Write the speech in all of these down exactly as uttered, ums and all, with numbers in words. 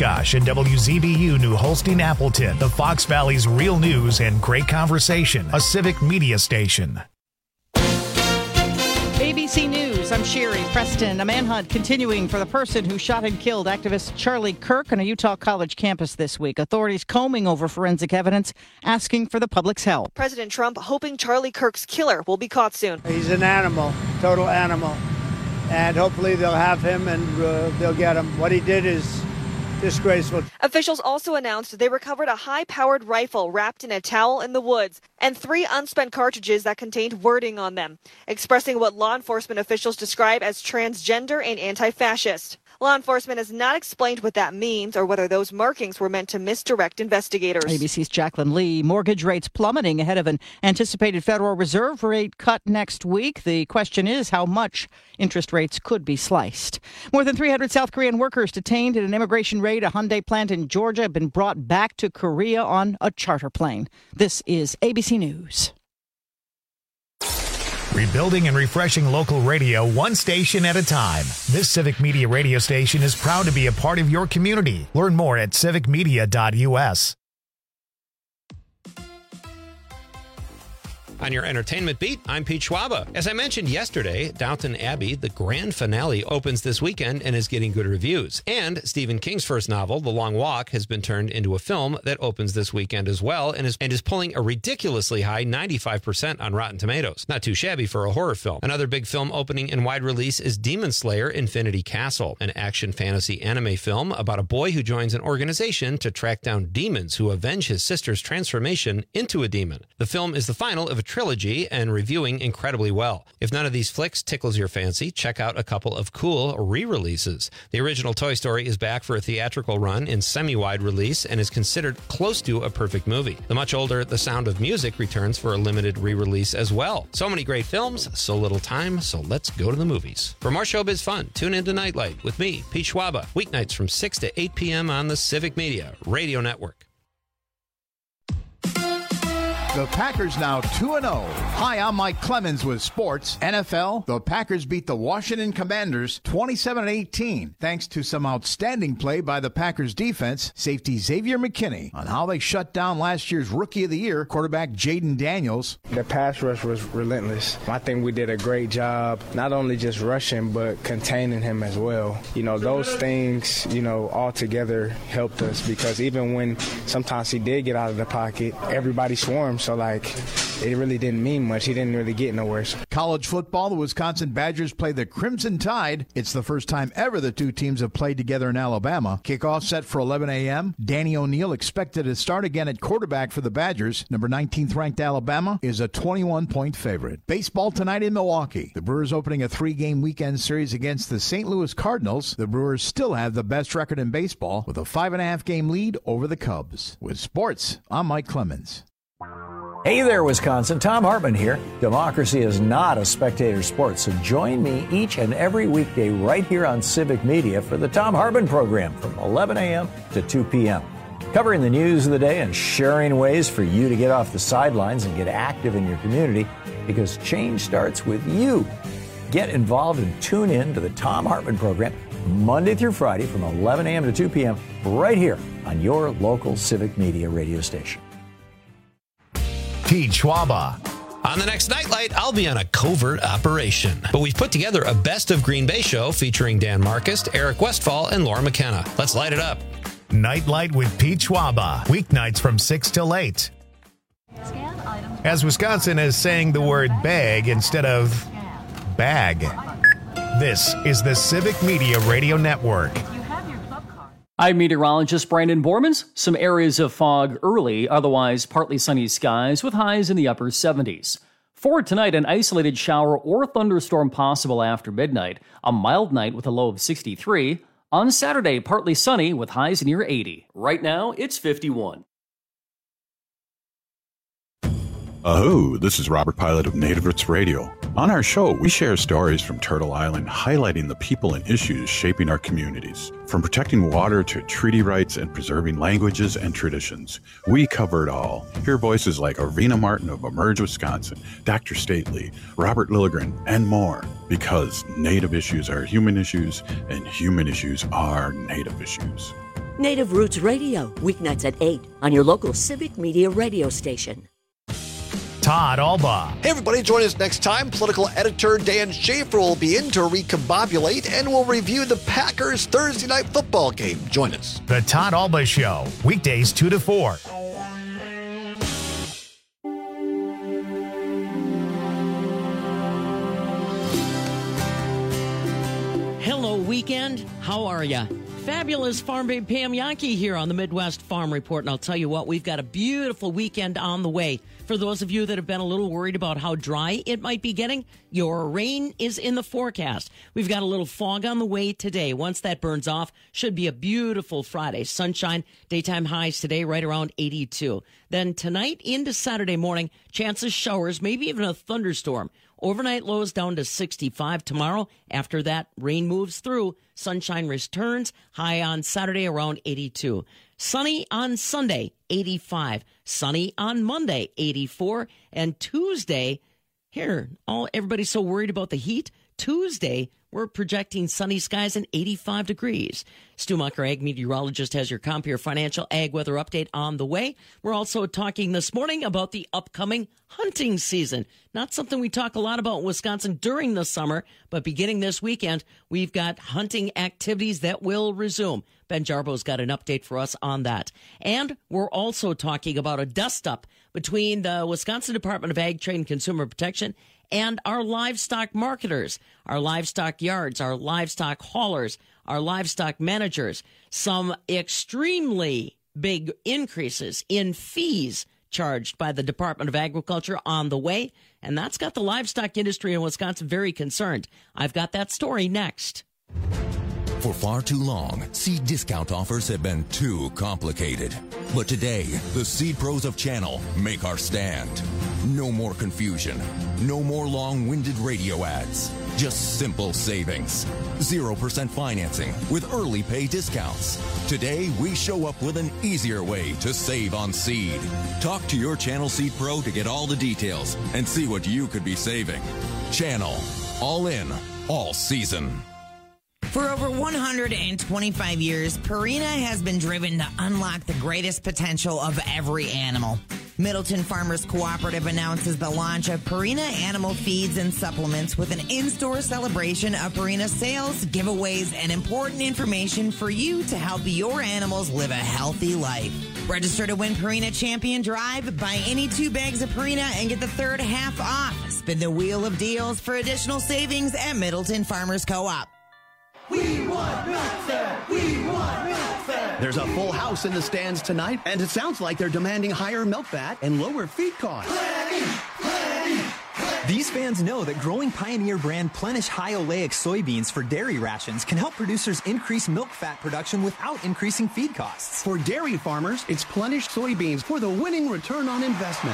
Oshkosh and W Z B U New Holstein Appleton, the Fox Valley's real news and great conversation, a civic media station. A B C News, I'm Sherry Preston. A manhunt continuing for the person who shot and killed activist Charlie Kirk on a Utah college campus this week. Authorities combing over forensic evidence, asking for the public's help. President Trump hoping Charlie Kirk's killer will be caught soon. He's an animal, total animal. And hopefully they'll have him and uh, they'll get him. What he did is disgraceful. Officials also announced they recovered a high-powered rifle wrapped in a towel in the woods and three unspent cartridges that contained wording on them, expressing what law enforcement officials describe as transgender and anti-fascist. Law enforcement has not explained what that means or whether those markings were meant to misdirect investigators. A B C's Jacqueline Lee. Mortgage rates plummeting ahead of an anticipated Federal Reserve rate cut next week. The question is how much interest rates could be sliced. More than three hundred South Korean workers detained in an immigration raid. A Hyundai plant in Georgia have been brought back to Korea on a charter plane. This is A B C News. Rebuilding and refreshing local radio one station at a time. This Civic Media radio station is proud to be a part of your community. Learn more at civic media dot u s. On your entertainment beat, I'm Pete Schwaba. As I mentioned yesterday, Downton Abbey, the grand finale, opens this weekend and is getting good reviews. And Stephen King's first novel, The Long Walk, has been turned into a film that opens this weekend as well and is and is pulling a ridiculously high ninety-five percent on Rotten Tomatoes. Not too shabby for a horror film. Another big film opening in wide release is Demon Slayer: Infinity Castle, an action fantasy anime film about a boy who joins an organization to track down demons who avenge his sister's transformation into a demon. The film is the final of a trilogy and reviewing incredibly well. If none of these flicks tickles your fancy, check out a couple of cool re-releases. The original Toy Story is back for a theatrical run in semi-wide release and is considered close to a perfect movie. The much older The Sound of Music returns for a limited re-release as well. So many great films, so little time, so let's go to the movies. For more showbiz fun, tune into Nightlight with me, Pete Schwaba, weeknights from six to eight p.m. on the Civic Media Radio Network. The Packers now two and oh. Hi, I'm Mike Clemens with sports. N F L, the Packers beat the Washington Commanders twenty-seven eighteen, thanks to some outstanding play by the Packers defense, safety Xavier McKinney, on how they shut down last year's Rookie of the Year, quarterback Jaden Daniels. The pass rush was relentless. I think we did a great job, not only just rushing, but containing him as well. You know, those things, you know, all together helped us because even when sometimes he did get out of the pocket, everybody swarmed. So, like, it really didn't mean much. He didn't really get nowhere. College football, the Wisconsin Badgers play the Crimson Tide. It's the first time ever the two teams have played together in Alabama. Kickoff set for eleven a.m. Danny O'Neal expected to start again at quarterback for the Badgers. Number nineteenth ranked Alabama is a twenty-one point favorite. Baseball tonight in Milwaukee. The Brewers opening a three-game weekend series against the Saint Louis Cardinals. The Brewers still have the best record in baseball with a five-and-a-half game lead over the Cubs. With sports, I'm Mike Clemens. Hey there, Wisconsin. Tom Hartman here. Democracy is not a spectator sport, so join me each and every weekday right here on Civic Media for the Tom Hartman program from eleven a.m. to two p.m. Covering the news of the day and sharing ways for you to get off the sidelines and get active in your community, because change starts with you. Get involved and tune in to the Tom Hartman program Monday through Friday from eleven a.m. to two p.m. right here on your local Civic Media radio station. Pete Schwaba. On the next Nightlight, I'll be on a covert operation. But we've put together a Best of Green Bay show featuring Dan Marcus, Eric Westfall, and Laura McKenna. Let's light it up. Nightlight with Pete Schwaba. Weeknights from six till eight. As Wisconsin is saying the word bag instead of bag. This is the Civic Media Radio Network. I'm meteorologist Brandon Bormans. Some areas of fog early, otherwise partly sunny skies with highs in the upper seventies. For tonight, an isolated shower or thunderstorm possible after midnight. A mild night with a low of sixty-three. On Saturday, partly sunny with highs near eighty. Right now, it's fifty-one. Aho, this is Robert Pilot of Native Roots Radio. On our show, we share stories from Turtle Island highlighting the people and issues shaping our communities. From protecting water to treaty rights and preserving languages and traditions, we cover it all. Hear voices like Arvina Martin of Emerge Wisconsin, Doctor Stately, Robert Lilligren, and more. Because Native issues are human issues, and human issues are Native issues. Native Roots Radio, weeknights at eight on your local Civic Media radio station. Todd Alba. Hey, everybody, join us next time. Political editor Dan Schaefer will be in to recombobulate, and we'll review the Packers' Thursday night football game. Join us. The Todd Alba Show, weekdays two to four. Hello, weekend. How are ya? Fabulous Farm Babe Pam Yankee here on the Midwest Farm Report, and I'll tell you what, we've got a beautiful weekend on the way. For those of you that have been a little worried about how dry it might be getting, your rain is in the forecast. We've got a little fog on the way today. Once that burns off, should be a beautiful Friday. Sunshine, daytime highs today right around eighty-two. Then tonight into Saturday morning, chances showers, maybe even a thunderstorm. Overnight lows down to sixty-five tomorrow. After that, rain moves through. Sunshine returns. High on Saturday around eighty-two. Sunny on Sunday, eighty-five. Sunny on Monday, eighty-four. And Tuesday, here, all everybody's so worried about the heat. Tuesday, we're projecting sunny skies and eighty-five degrees. Stu Mucker, ag meteorologist, has your Compeer Financial Ag Weather Update on the way. We're also talking this morning about the upcoming hunting season. Not something we talk a lot about in Wisconsin during the summer, but beginning this weekend, we've got hunting activities that will resume. Ben Jarbo's got an update for us on that. And we're also talking about a dust-up between the Wisconsin Department of Ag, Trade, and Consumer Protection and our livestock marketers, our livestock yards, our livestock haulers, our livestock managers. Some extremely big increases in fees charged by the Department of Agriculture on the way, and that's got the livestock industry in Wisconsin very concerned. I've got that story next. For far too long, seed discount offers have been too complicated. But today, the Seed Pros of Channel make our stand. No more confusion. No more long-winded radio ads. Just simple savings. zero percent financing with early pay discounts. Today, we show up with an easier way to save on seed. Talk to your Channel Seed Pro to get all the details and see what you could be saving. Channel. All in. All season. For over one hundred twenty-five years, Purina has been driven to unlock the greatest potential of every animal. Middleton Farmers Cooperative announces the launch of Purina Animal Feeds and Supplements with an in-store celebration of Purina sales, giveaways, and important information for you to help your animals live a healthy life. Register to win Purina Champion Drive, buy any two bags of Purina and get the third half off. Spin the wheel of deals for additional savings at Middleton Farmers Co-op. We want Milk Fed! We want Milk Fed! There's a full house in the stands tonight, and it sounds like they're demanding higher milk fat and lower feed costs. Plenty, plenty, plenty. These fans know that growing Pioneer brand Plenish high oleic soybeans for dairy rations can help producers increase milk fat production without increasing feed costs. For dairy farmers, it's Plenish soybeans for the winning return on investment.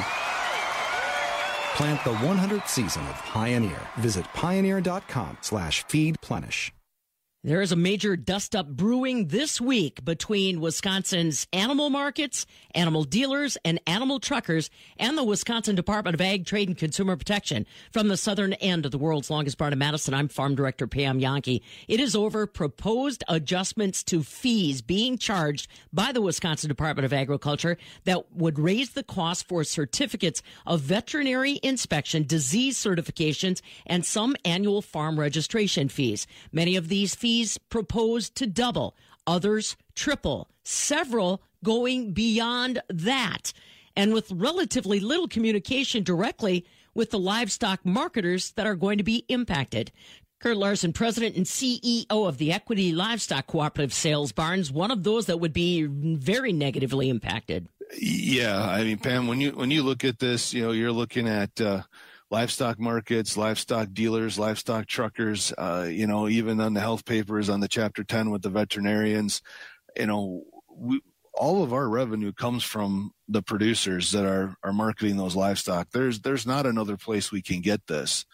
Plant the one hundredth season of Pioneer. Visit pioneer.com slash feed Plenish. There is a major dust-up brewing this week between Wisconsin's animal markets, animal dealers, and animal truckers, and the Wisconsin Department of Ag, Trade, and Consumer Protection. From the southern end of the world's longest barn in Madison, I'm Farm Director Pam Yankee. It is over proposed adjustments to fees being charged by the Wisconsin Department of Agriculture that would raise the cost for certificates of veterinary inspection, disease certifications, and some annual farm registration fees. Many of these fees proposed to double, others triple, several going beyond that, and with relatively little communication directly with the livestock marketers that are going to be impacted. Kurt Larson, president and C E O of the Equity Livestock Cooperative Sales Barns, one of those that would be very negatively impacted. Yeah, I mean, Pam, when you when you look at this, you know, you're looking at uh, livestock markets, livestock dealers, livestock truckers, uh, you know, even on the health papers on the chapter ten with the veterinarians, you know, we, all of our revenue comes from the producers that are, are marketing those livestock. There's, there's not another place we can get this.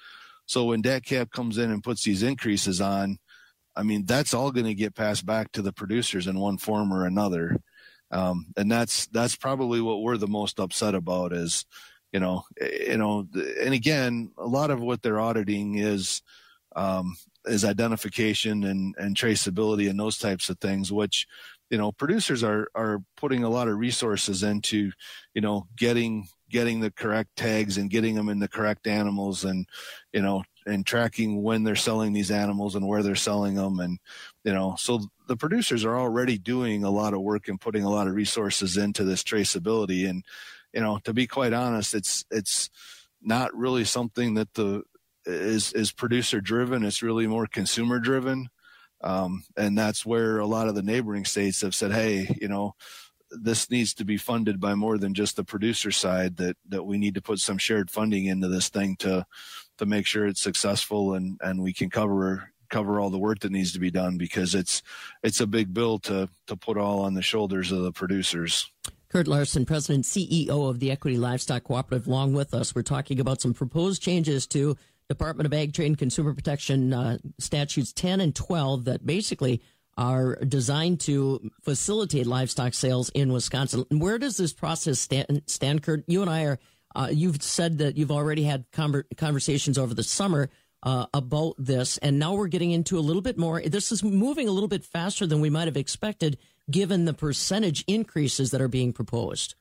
So when D A T C A P comes in and puts these increases on, I mean, that's all going to get passed back to the producers in one form or another. Um, and that's, that's probably what we're the most upset about is, you know, you know, and again, a lot of what they're auditing is, um, is identification and, and traceability and those types of things, which, you know, producers are, are putting a lot of resources into, you know, getting, getting the correct tags and getting them in the correct animals and, you know, and tracking when they're selling these animals and where they're selling them. And, you know, so the producers are already doing a lot of work and putting a lot of resources into this traceability. And, you know, to be quite honest, it's, it's not really something that the is, is producer driven. It's really more consumer driven. Um, and that's where a lot of the neighboring states have said, hey, you know, this needs to be funded by more than just the producer side, that, that we need to put some shared funding into this thing to, to make sure it's successful and, and we can cover, cover all the work that needs to be done, because it's, it's a big bill to, to put all on the shoulders of the producers. Kurt Larson, President and C E O of the Equity Livestock Cooperative, along with us. We're talking about some proposed changes to Department of Ag, Trade, and Consumer Protection uh, statutes ten and twelve that basically are designed to facilitate livestock sales in Wisconsin. Where does this process stand, stand Kurt? You and I are, uh, you've said that you've already had conver- conversations over the summer uh, about this, and now we're getting into a little bit more. This is moving a little bit faster than we might have expected, given the percentage increases that are being proposed.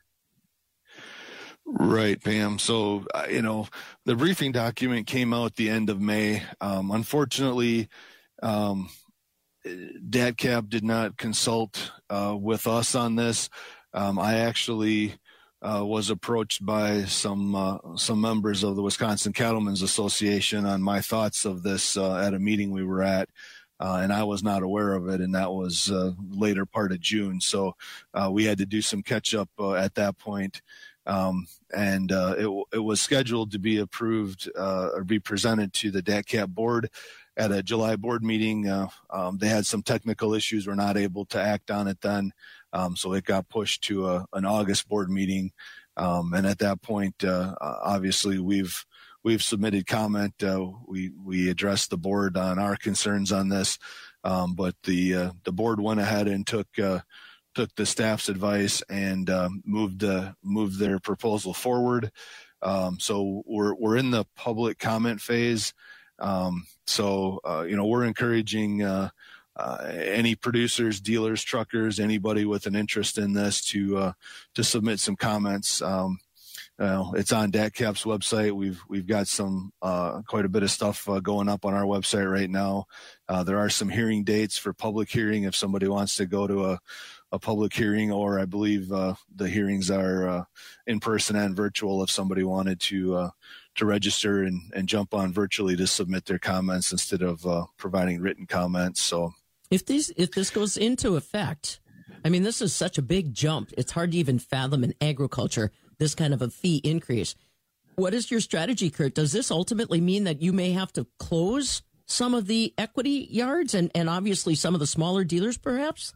Right, Pam. So, uh, you know, the briefing document came out at the end of May. Um, unfortunately, um, D A T C A P did not consult uh, with us on this. Um, I actually uh, was approached by some uh, some members of the Wisconsin Cattlemen's Association on my thoughts of this uh, at a meeting we were at. Uh, and I was not aware of it, and that was uh, later part of June. So uh, we had to do some catch up uh, at that point. Um, and uh, it, it was scheduled to be approved uh, or be presented to the D A T C A P board at a July board meeting. Uh, um, they had some technical issues, were not able to act on it then. Um, so it got pushed to a, an August board meeting. Um, and at that point, uh, obviously we've We've submitted comment. Uh, we we addressed the board on our concerns on this, um, but the uh, the board went ahead and took uh, took the staff's advice and uh, moved uh, moved their proposal forward. Um, so we're we're in the public comment phase. Um, so uh, you know, we're encouraging uh, uh, any producers, dealers, truckers, anybody with an interest in this to uh, to submit some comments. Um, Uh, it's on D A T C A P's website. We've we've got some uh, quite a bit of stuff uh, going up on our website right now. Uh, there are some hearing dates for public hearing if somebody wants to go to a, a public hearing, or I believe uh, the hearings are uh, in person and virtual if somebody wanted to uh, to register and, and jump on virtually to submit their comments instead of uh, providing written comments. So if these if this goes into effect, I mean, this is such a big jump. It's hard to even fathom in agriculture, this kind of a fee increase. What is your strategy, Kurt? Does this ultimately mean that you may have to close some of the equity yards and, and obviously some of the smaller dealers, perhaps?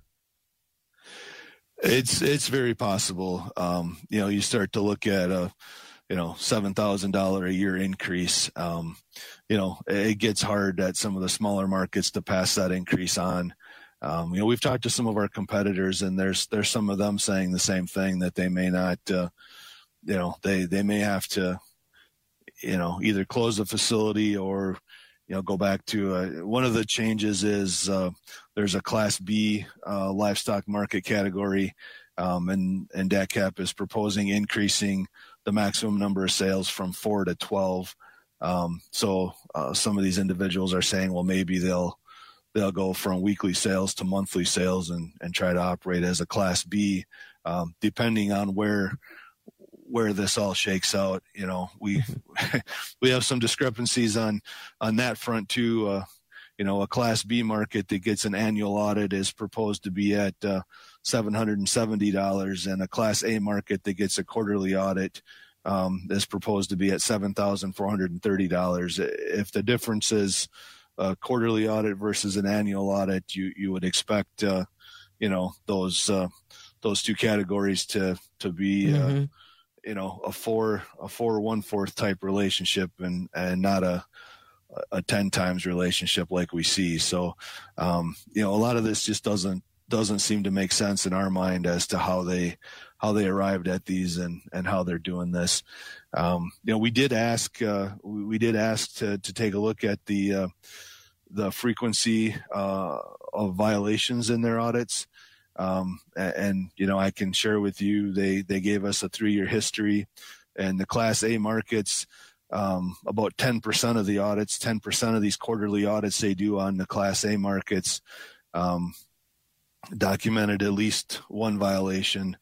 It's it's very possible. Um, you know, you start to look at a, you know, seven thousand dollars a year increase. Um, you know, it gets hard at some of the smaller markets to pass that increase on. Um, you know, we've talked to some of our competitors, and there's there's some of them saying the same thing, that they may not, uh, you know, they they may have to, you know, either close the facility or, you know, go back to uh, one of the changes is uh, there's a Class B uh, livestock market category, um, and and D A T C A P is proposing increasing the maximum number of sales from four to twelve. Um, so uh, some of these individuals are saying, well, maybe they'll they'll go from weekly sales to monthly sales and, and try to operate as a Class B, um, depending on where where this all shakes out. You know, we we have some discrepancies on on that front too. Uh, you know, a Class B market that gets an annual audit is proposed to be at uh, seven hundred seventy dollars, and a Class A market that gets a quarterly audit um, is proposed to be at seven thousand four hundred thirty dollars. If the difference is a quarterly audit versus an annual audit, you you would expect uh, you know those uh, those two categories to to be mm-hmm. uh, you know a four a four one fourth type relationship, and and not a a ten times relationship like we see. So, um, you know, a lot of this just doesn't doesn't seem to make sense in our mind as to how they how they arrived at these and, and how they're doing this. Um, you know, we did ask uh, we, we did ask to to take a look at the uh, the frequency uh, of violations in their audits. Um, and, and, you know, I can share with you, they, they gave us a three year history, and the Class A markets, um, about ten percent of the audits, ten percent of these quarterly audits they do on the Class A markets, um, documented at least one violation.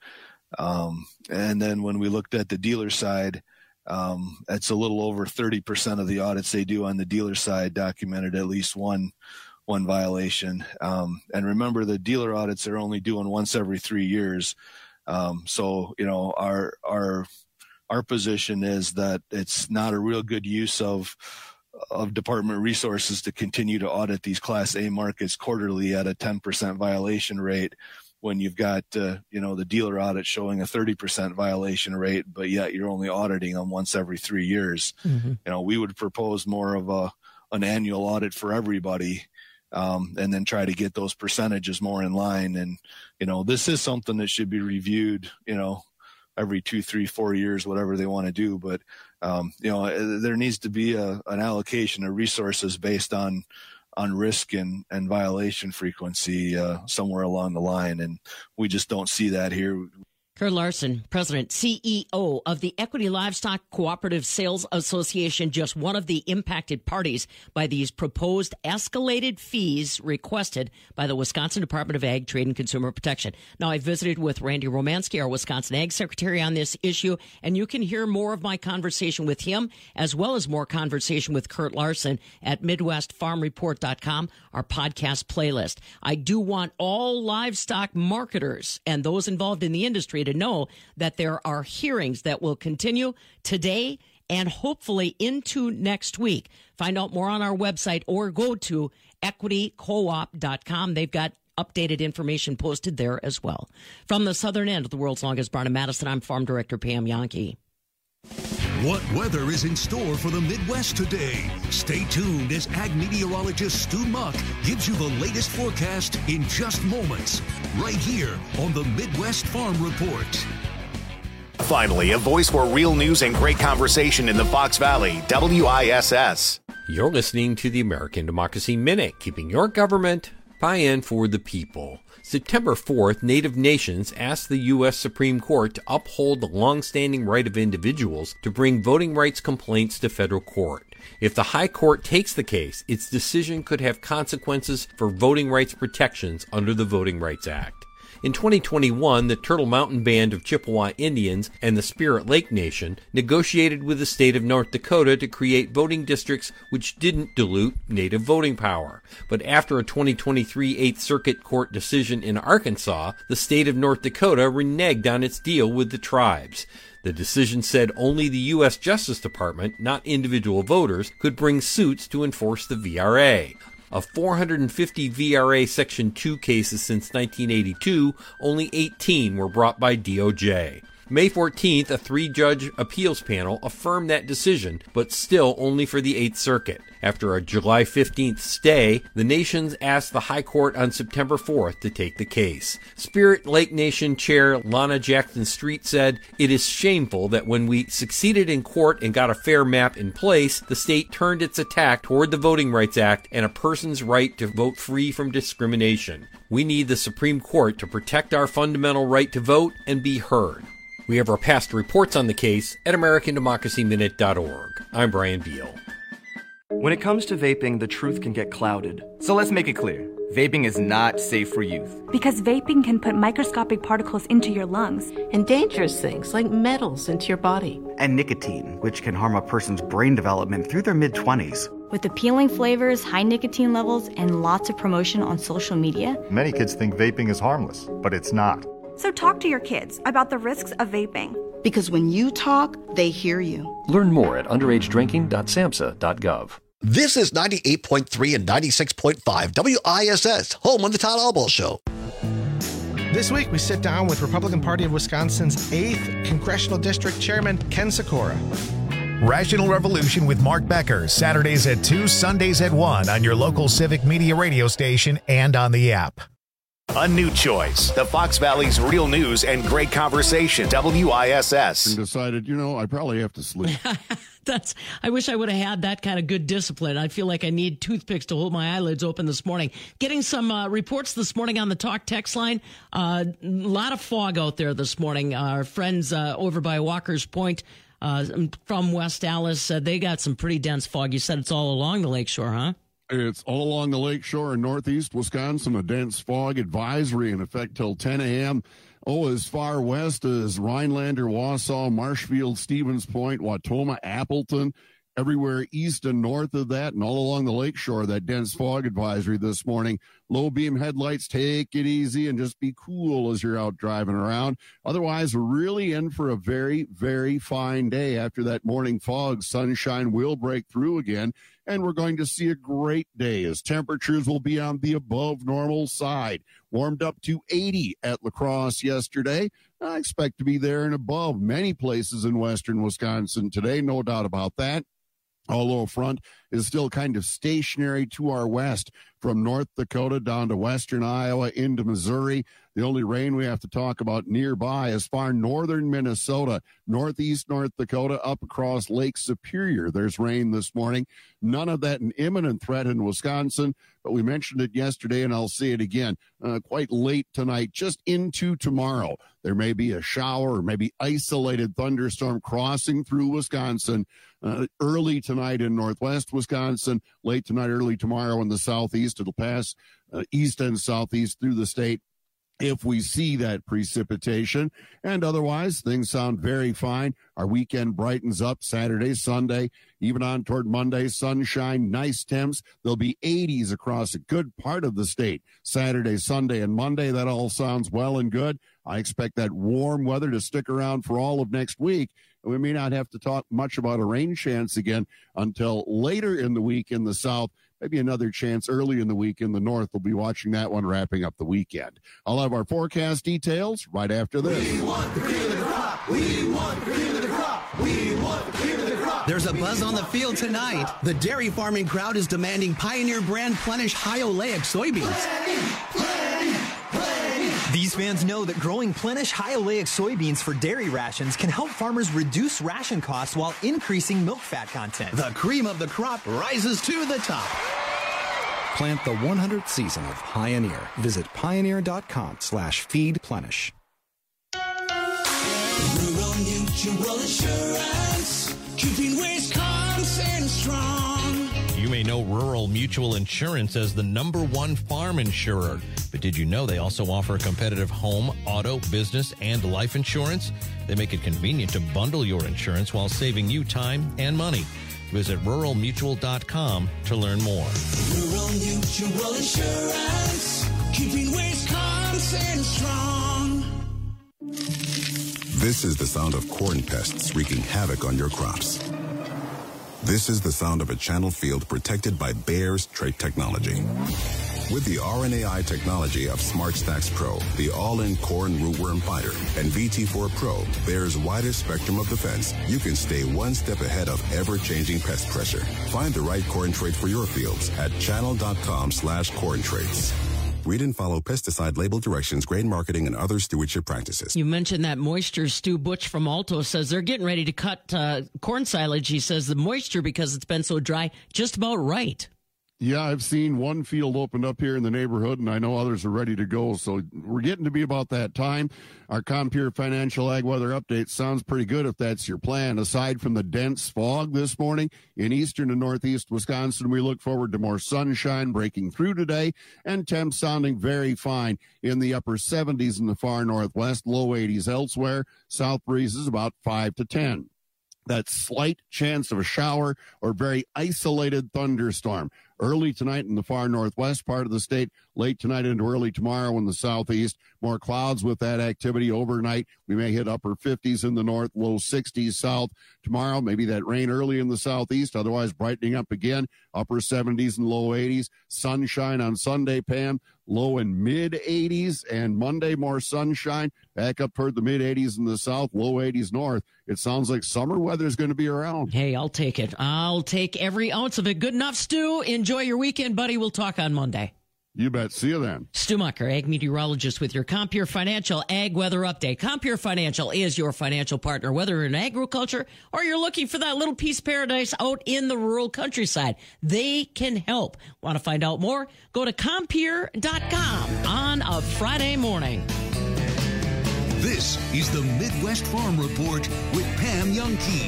Um, and then when we looked at the dealer side, um, it's a little over thirty percent of the audits they do on the dealer side documented at least one one violation. Um, and remember, the dealer audits are only doing once every three years. Um, so, you know, our, our, our position is that it's not a real good use of, of department resources to continue to audit these Class A markets quarterly at a ten percent violation rate when you've got, uh, you know, the dealer audit showing a thirty percent violation rate, but yet you're only auditing them once every three years. Mm-hmm. You know, we would propose more of a, an annual audit for everybody. Um, and then try to get those percentages more in line. And, you know, this is something that should be reviewed, you know, every two, three, four years, whatever they want to do. But, um, you know, there needs to be a, an allocation of resources based on, on risk and, and violation frequency uh, somewhere along the line. And we just don't see that here. Kurt Larson, President, C E O of the Equity Livestock Cooperative Sales Association, just one of the impacted parties by these proposed escalated fees requested by the Wisconsin Department of Ag, Trade, and Consumer Protection. Now, I visited with Randy Romanski, our Wisconsin Ag Secretary, on this issue, and you can hear more of my conversation with him, as well as more conversation with Kurt Larson at Midwest Farm Report dot com, our podcast playlist. I do want all livestock marketers and those involved in the industry to know that there are hearings that will continue today and hopefully into next week. Find out more on our website or go to equity co op dot com. They've got updated information posted there as well. From the southern end of the world's longest barn in Madison, I'm Farm Director Pam Yankee. What weather is in store for the Midwest today? Stay tuned as ag meteorologist Stu Muck gives you the latest forecast in just moments, right here on the Midwest Farm Report. Finally, a voice for real news and great conversation in the Fox Valley, W I S S. You're listening to the American Democracy Minute, keeping your government by and for the people. September fourth, Native nations asked the U S Supreme Court to uphold the long-standing right of individuals to bring voting rights complaints to federal court. If the High Court takes the case, its decision could have consequences for voting rights protections under the Voting Rights Act. In twenty twenty-one, the Turtle Mountain Band of Chippewa Indians and the Spirit Lake Nation negotiated with the state of North Dakota to create voting districts which didn't dilute Native voting power. But after a twenty twenty-three Eighth Circuit Court decision in Arkansas, the state of North Dakota reneged on its deal with the tribes. The decision said only the U S Justice Department, not individual voters, could bring suits to enforce the V R A. Of four hundred fifty V R A Section two cases since nineteen eighty-two, only eighteen were brought by D O J. May fourteenth, a three-judge appeals panel affirmed that decision, but still only for the Eighth Circuit. After a July fifteenth stay, the nations asked the High Court on September fourth to take the case. Spirit Lake Nation Chair Lana Jackson Street said, "It is shameful that when we succeeded in court and got a fair map in place, the state turned its attack toward the Voting Rights Act and a person's right to vote free from discrimination. We need the Supreme Court to protect our fundamental right to vote and be heard." We have our past reports on the case at American Democracy Minute dot org. I'm Brian Beal. When it comes to vaping, the truth can get clouded. So let's make it clear. Vaping is not safe for youth. Because vaping can put microscopic particles into your lungs. And dangerous things like metals into your body. And nicotine, which can harm a person's brain development through their mid-twenties. With appealing flavors, high nicotine levels, and lots of promotion on social media. Many kids think vaping is harmless, but it's not. So talk to your kids about the risks of vaping. Because when you talk, they hear you. Learn more at underage drinking dot samhsa dot gov. This is ninety-eight point three and ninety-six point five W I S S, home of the Todd Albaugh Show. This week, we sit down with Republican Party of Wisconsin's eighth Congressional District Chairman, Ken Sikora. Rational Revolution with Mark Becker, Saturdays at two, Sundays at one on your local Civic Media radio station and on the app. A new choice. The Fox Valley's real news and great conversation. W I S S. And decided, you know, I probably have to sleep. That's. I wish I would have had that kind of good discipline. I feel like I need toothpicks to hold my eyelids open this morning. Getting some uh, reports this morning on the Talk text line. A uh, lot of fog out there this morning. Our friends uh, over by Walker's Point uh, from West Allis, uh, they got some pretty dense fog. You said it's all along the lakeshore, huh? It's all along the lakeshore in northeast Wisconsin, a dense fog advisory in effect till ten a.m. Oh, as far west as Rhinelander, Wausau, Marshfield, Stevens Point, Wautoma, Appleton, everywhere east and north of that, and all along the lakeshore, that dense fog advisory this morning. Low beam headlights, take it easy and just be cool as you're out driving around. Otherwise, we're really in for a very, very fine day after that morning fog. Sunshine will break through again, and we're going to see a great day as temperatures will be on the above normal side. Warmed up to eighty at La Crosse yesterday. I expect to be there and above many places in western Wisconsin today, no doubt about that. A low front is still kind of stationary to our west from North Dakota down to western Iowa into Missouri. The only rain we have to talk about nearby is far northern Minnesota, northeast North Dakota, up across Lake Superior. There's rain this morning. None of that an imminent threat in Wisconsin, but we mentioned it yesterday, and I'll say it again. Uh, quite late tonight, just into tomorrow, there may be a shower or maybe isolated thunderstorm crossing through Wisconsin uh, early tonight in northwest Wisconsin, late tonight, early tomorrow in the southeast. It'll pass uh, east and southeast through the state if we see that precipitation. And otherwise, things sound very fine. Our weekend brightens up Saturday, Sunday, even on toward Monday. Sunshine, nice temps. There'll be eighties across a good part of the state. Saturday, Sunday, and Monday, that all sounds well and good. I expect that warm weather to stick around for all of next week. We may not have to talk much about a rain chance again until later in the week in the south. Maybe another chance early in the week in the north. We'll be watching that one wrapping up the weekend. I'll have our forecast details right after this. We want the cream of the crop. We want the cream of the crop. We want the cream of the crop. There's a buzz on the field tonight. The dairy farming crowd is demanding Pioneer brand Plenish high oleic soybeans. Plenty, plenty, plenty. These fans know that growing Plenish high oleic soybeans for dairy rations can help farmers reduce ration costs while increasing milk fat content. The cream of the crop rises to the top. Plant the one hundredth season of Pioneer. Visit pioneer.com slash feed Plenish. Rural Mutual Insurance, keeping Wisconsin strong. You may know Rural Mutual Insurance as the number one farm insurer. But did you know they also offer competitive home, auto, business, and life insurance? They make it convenient to bundle your insurance while saving you time and money. Visit rural mutual dot com to learn more. Rural Mutual Insurance, keeping Wisconsin strong. This is the sound of corn pests wreaking havoc on your crops. This is the sound of a channel field protected by Bayer's trait technology. With the R N A I technology of SmartStax Pro, the all-in corn rootworm fighter, and V T four Pro, Bayer's widest spectrum of defense, you can stay one step ahead of ever-changing pest pressure. Find the right corn trait for your fields at channel.com slash corn traits. Read and follow pesticide label directions, grain marketing, and other stewardship practices. You mentioned that moisture. Stu Butch from Alto says they're getting ready to cut uh, corn silage. He says the moisture, because it's been so dry, just about right. Yeah, I've seen one field opened up here in the neighborhood, and I know others are ready to go. So we're getting to be about that time. Our Compeer Financial Ag Weather Update sounds pretty good if that's your plan. Aside from the dense fog this morning in eastern and northeast Wisconsin, we look forward to more sunshine breaking through today and temps sounding very fine in the upper seventies in the far northwest, low eighties elsewhere. South breezes about five to ten. That slight chance of a shower or very isolated thunderstorm early tonight in the far northwest part of the state, late tonight into early tomorrow in the southeast. More clouds with that activity overnight. We may hit upper fifties in the north, low sixties south. Tomorrow, maybe that rain early in the southeast, otherwise brightening up again, upper seventies and low eighties. Sunshine on Sunday, Pam, low and mid eighties. And Monday, more sunshine, back up toward the mid eighties in the south, low eighties north. It sounds like summer weather is going to be around. Hey, I'll take it. I'll take every ounce of it. Good enough, Stu. Enjoy your weekend, buddy. We'll talk on Monday. You bet. See you then. Stu Mucker, ag meteorologist with your Compure Financial Ag Weather Update. Compure Financial is your financial partner, whether you're in agriculture or you're looking for that little piece of paradise out in the rural countryside. They can help. Want to find out more? Go to Compure dot com on a Friday morning. This is the Midwest Farm Report with Pam Youngkey.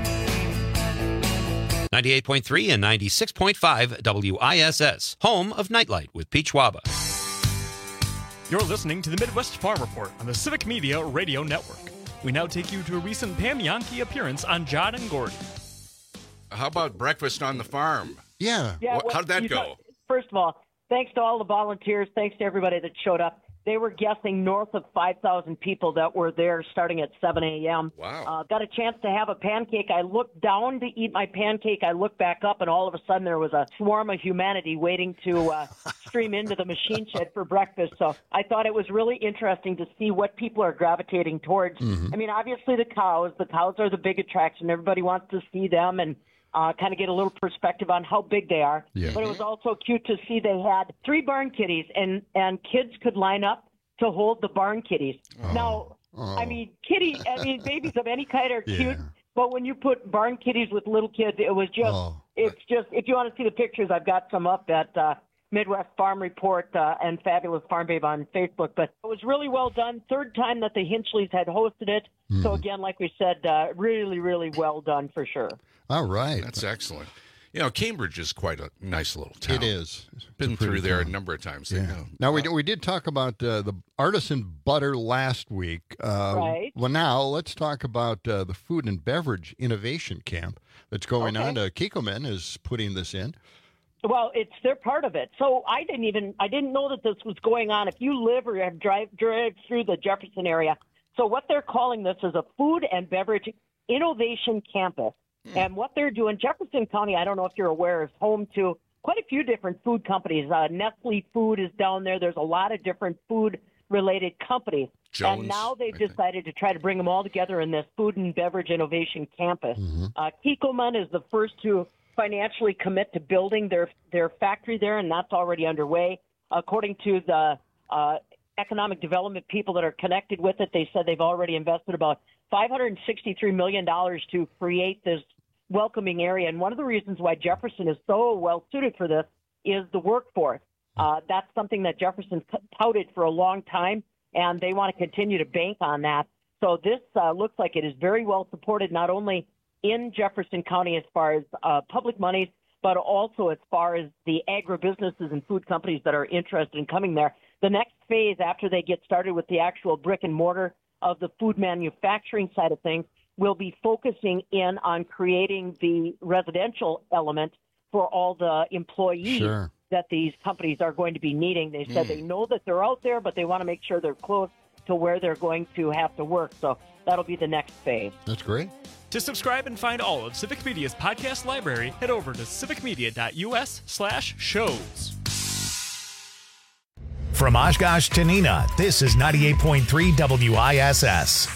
ninety-eight point three and ninety-six point five W I S S, home of Nightlight with Pete Schwaba. You're listening to the Midwest Farm Report on the Civic Media Radio Network. We now take you to a recent Pam Youngkey appearance on John and Gordy. How about breakfast on the farm? Yeah. yeah well, How'd that go? Know, first of all, thanks to all the volunteers. Thanks to everybody that showed up. They were guessing north of five thousand people that were there starting at seven a.m. Wow. Uh, got a chance to have a pancake. I looked down to eat my pancake. I looked back up, and all of a sudden there was a swarm of humanity waiting to uh, stream into the machine shed for breakfast. So I thought it was really interesting to see what people are gravitating towards. Mm-hmm. I mean, obviously the cows. The cows are the big attraction. Everybody wants to see them and Uh, kind of get a little perspective on how big they are. Yeah. But it was also cute to see they had three barn kitties, and, and kids could line up to hold the barn kitties. Oh. Now, oh. I mean, kitty, I mean, babies of any kind are yeah. cute, but when you put barn kitties with little kids, it was just, oh. it's just, if you want to see the pictures, I've got some up at uh, Midwest Farm Report uh, and Fabulous Farm Babe on Facebook. But it was really well done. Third time that the Hinchleys had hosted it. Mm. So again, like we said, uh, really, really well done for sure. All right. That's excellent. You know, Cambridge is quite a nice little town. It is. Been through there town. a number of times. Yeah. You know. Now, we, we did talk about uh, the artisan butter last week. Uh, right. Well, now let's talk about uh, the Food and Beverage Innovation Camp that's going okay. on. Uh, Kikkoman is putting this in. Well, it's they're part of it. So I didn't even I didn't know that this was going on. If you live or have drive drive through the Jefferson area, so what they're calling this is a Food and Beverage Innovation Campus. And what they're doing, Jefferson County, I don't know if you're aware, is home to quite a few different food companies. Uh, Nestle Food is down there. There's a lot of different food-related companies. Jones, and now they've decided to try to bring them all together in this Food and Beverage Innovation Campus. Mm-hmm. Uh, Kikkoman is the first to financially commit to building their, their factory there, and that's already underway. According to the uh, economic development people that are connected with it, they said they've already invested about five hundred sixty-three million dollars to create this welcoming area. And one of the reasons why Jefferson is so well suited for this is the workforce. Uh, that's something that Jefferson touted for a long time, and they want to continue to bank on that. So this uh, looks like it is very well supported, not only in Jefferson County as far as uh, public monies, but also as far as the agribusinesses and food companies that are interested in coming there. The next phase after they get started with the actual brick and mortar of the food manufacturing side of things will be focusing in on creating the residential element for all the employees sure. that these companies are going to be needing. They said mm. they know that they're out there, but they want to make sure they're close to where they're going to have to work. So that'll be the next phase. That's great. To subscribe and find all of Civic Media's podcast library, head over to civicmedia.us slash shows. From Oshkosh to Neenah, this is ninety-eight point three W I S S.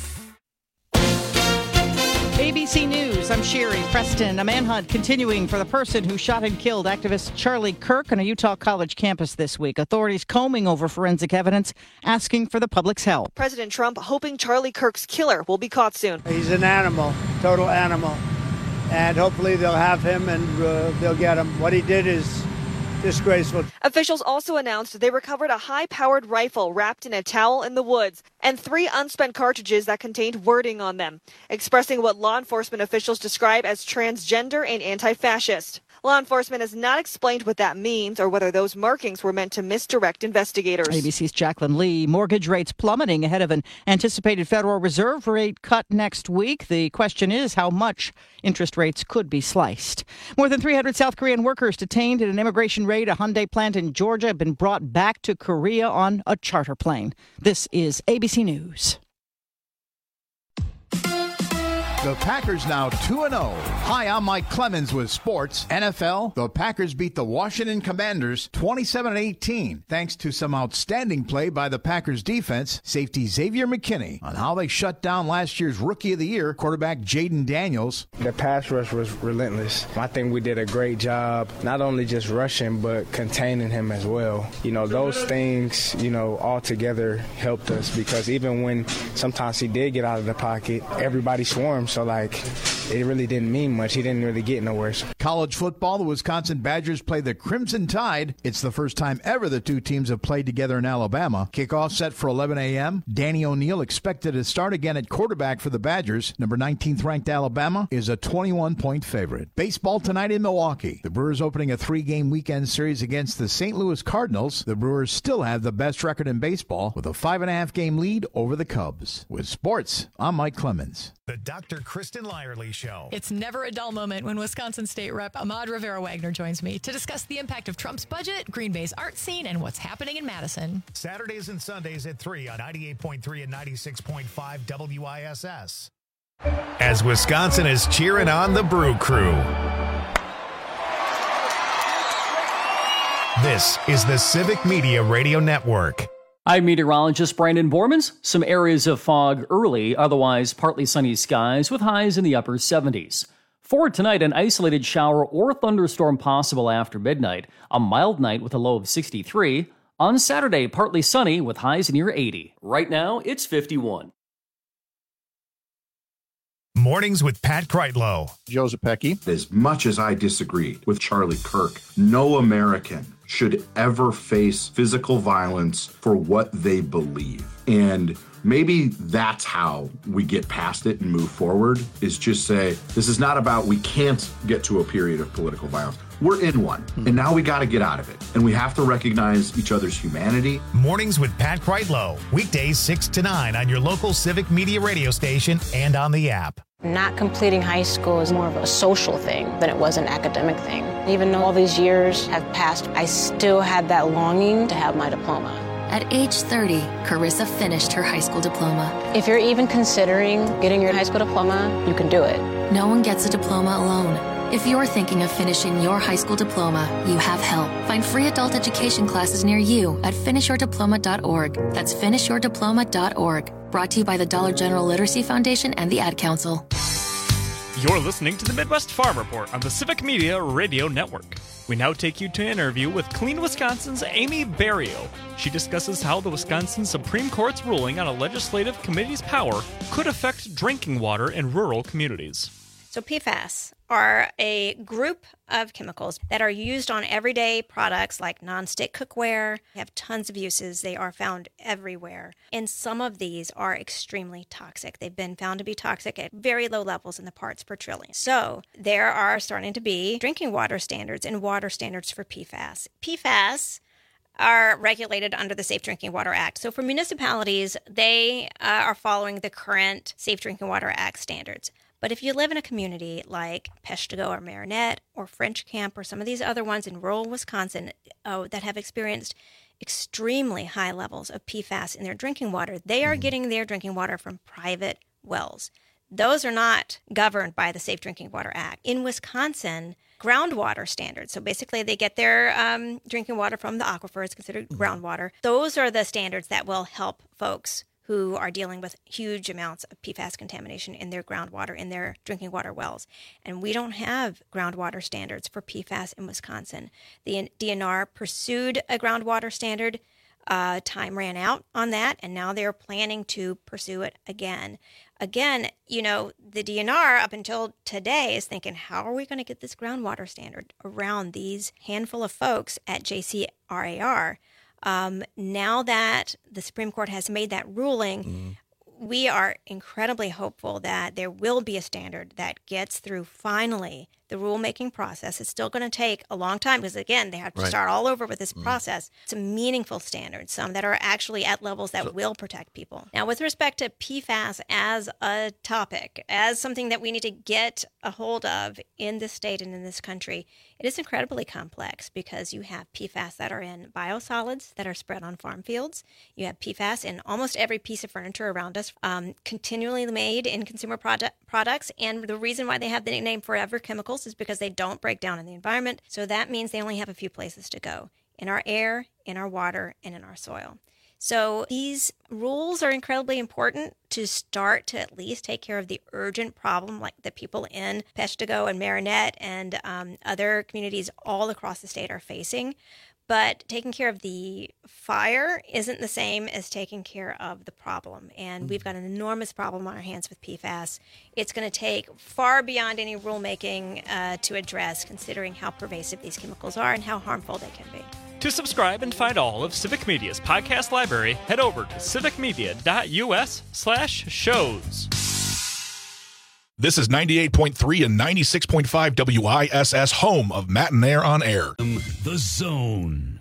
A B C News, I'm Sherry Preston. A manhunt continuing for the person who shot and killed activist Charlie Kirk on a Utah college campus this week. Authorities combing over forensic evidence, asking for the public's help. President Trump hoping Charlie Kirk's killer will be caught soon. He's an animal, total animal. And hopefully they'll have him and uh, they'll get him. What he did is disgraceful. Officials also announced they recovered a high-powered rifle wrapped in a towel in the woods and three unspent cartridges that contained wording on them, expressing what law enforcement officials describe as transgender and anti-fascist. Law enforcement has not explained what that means or whether those markings were meant to misdirect investigators. A B C's Jacqueline Lee. Mortgage rates plummeting ahead of an anticipated Federal Reserve rate cut next week. The question is how much interest rates could be sliced. More than three hundred South Korean workers detained in an immigration raid at a Hyundai plant in Georgia have been brought back to Korea on a charter plane. This is A B C News. The Packers now two and oh. Hi, I'm Mike Clemens with sports. N F L, the Packers beat the Washington Commanders twenty-seven eighteen, thanks to some outstanding play by the Packers defense, safety Xavier McKinney, on how they shut down last year's Rookie of the Year, quarterback Jaden Daniels. The pass rush was relentless. I think we did a great job, not only just rushing, but containing him as well. You know, those things, you know, all together helped us because even when sometimes he did get out of the pocket, everybody swarmed. So, like, it really didn't mean much. He didn't really get nowhere. College football, the Wisconsin Badgers play the Crimson Tide. It's the first time ever the two teams have played together in Alabama. Kickoff set for eleven a.m. Danny O'Neal expected to start again at quarterback for the Badgers. Number nineteenth ranked Alabama is a twenty-one point favorite. Baseball tonight in Milwaukee. The Brewers opening a three-game weekend series against the Saint Louis Cardinals. The Brewers still have the best record in baseball with a five-and-a-half game lead over the Cubs. With sports, I'm Mike Clemens. The Doctor Kristen Lyerly Show. It's never a dull moment when Wisconsin State Rep Ahmad Rivera-Wagner joins me to discuss the impact of Trump's budget, Green Bay's art scene, and what's happening in Madison. Saturdays and Sundays at three on ninety-eight point three and ninety-six point five W I S S. As Wisconsin is cheering on the Brew Crew. This is the Civic Media Radio Network. I'm meteorologist Brandon Bormans. Some areas of fog early, otherwise partly sunny skies with highs in the upper seventies. For tonight, an isolated shower or thunderstorm possible after midnight. A mild night with a low of sixty-three. On Saturday, partly sunny with highs near eighty. Right now, it's fifty-one. Mornings with Pat Kreitlow. Joe Zepecki. As much as I disagree with Charlie Kirk, no American should ever face physical violence for what they believe. And maybe that's how we get past it and move forward, is just say, this is not about we can't get to a period of political violence. We're in one, and now we got to get out of it. And we have to recognize each other's humanity. Mornings with Pat Kreitlow. Weekdays six to nine on your local Civic Media radio station and on the app. Not completing high school is more of a social thing than it was an academic thing. Even though all these years have passed, I still had that longing to have my diploma. At age thirty, Carissa finished her high school diploma. If you're even considering getting your high school diploma, you can do it. No one gets a diploma alone. If you're thinking of finishing your high school diploma, you have help. Find free adult education classes near you at finish your diploma dot org. That's finish your diploma dot org. Brought to you by the Dollar General Literacy Foundation and the Ad Council. You're listening to the Midwest Farm Report on the Civic Media Radio Network. We now take you to an interview with Clean Wisconsin's Amy Barrio. She discusses how the Wisconsin Supreme Court's ruling on a legislative committee's power could affect drinking water in rural communities. So P FAS are a group of chemicals that are used on everyday products like nonstick cookware. They have tons of uses. They are found everywhere. And some of these are extremely toxic. They've been found to be toxic at very low levels in the parts per trillion. So there are starting to be drinking water standards and water standards for P FAS. P FAS are regulated under the Safe Drinking Water Act. So for municipalities, they uh, are following the current Safe Drinking Water Act standards. But if you live in a community like Peshtigo or Marinette or French Camp or some of these other ones in rural Wisconsin uh, that have experienced extremely high levels of P FAS in their drinking water, they are getting their drinking water from private wells. Those are not governed by the Safe Drinking Water Act. In Wisconsin, groundwater standards, so basically they get their um, drinking water from the aquifer, it's considered groundwater. Those are the standards that will help folks who are dealing with huge amounts of P FAS contamination in their groundwater, in their drinking water wells. And we don't have groundwater standards for P FAS in Wisconsin. The D N R pursued a groundwater standard. Uh, time ran out on that, and now they're planning to pursue it again. Again, you know, the D N R up until today is thinking, how are we going to get this groundwater standard around these handful of folks at J C R A R? Um, now that the Supreme Court has made that ruling, mm. we are incredibly hopeful that there will be a standard that gets through finally the rulemaking process. It's still going to take a long time because, again, they have to Right. start all over with this Mm. process. Some meaningful standards, some that are actually at levels that will protect people. Now, with respect to P FAS as a topic, as something that we need to get a hold of in this state and in this country, it is incredibly complex because you have P FAS that are in biosolids that are spread on farm fields. You have P FAS in almost every piece of furniture around us, um, continually made in consumer product, products. And the reason why they have the nickname Forever Chemicals is because they don't break down in the environment. So that means they only have a few places to go: in our air, in our water, and in our soil. So these rules are incredibly important to start to at least take care of the urgent problem, like the people in Peshtigo and Marinette and um, other communities all across the state are facing. But taking care of the fire isn't the same as taking care of the problem. And we've got an enormous problem on our hands with P FAS. It's going to take far beyond any rulemaking uh, to address, considering how pervasive these chemicals are and how harmful they can be. To subscribe and find all of Civic Media's podcast library, head over to civicmedia.us slash shows. This is ninety-eight point three and ninety-six point five W I S S, home of Matt and Air on Air. The Zone.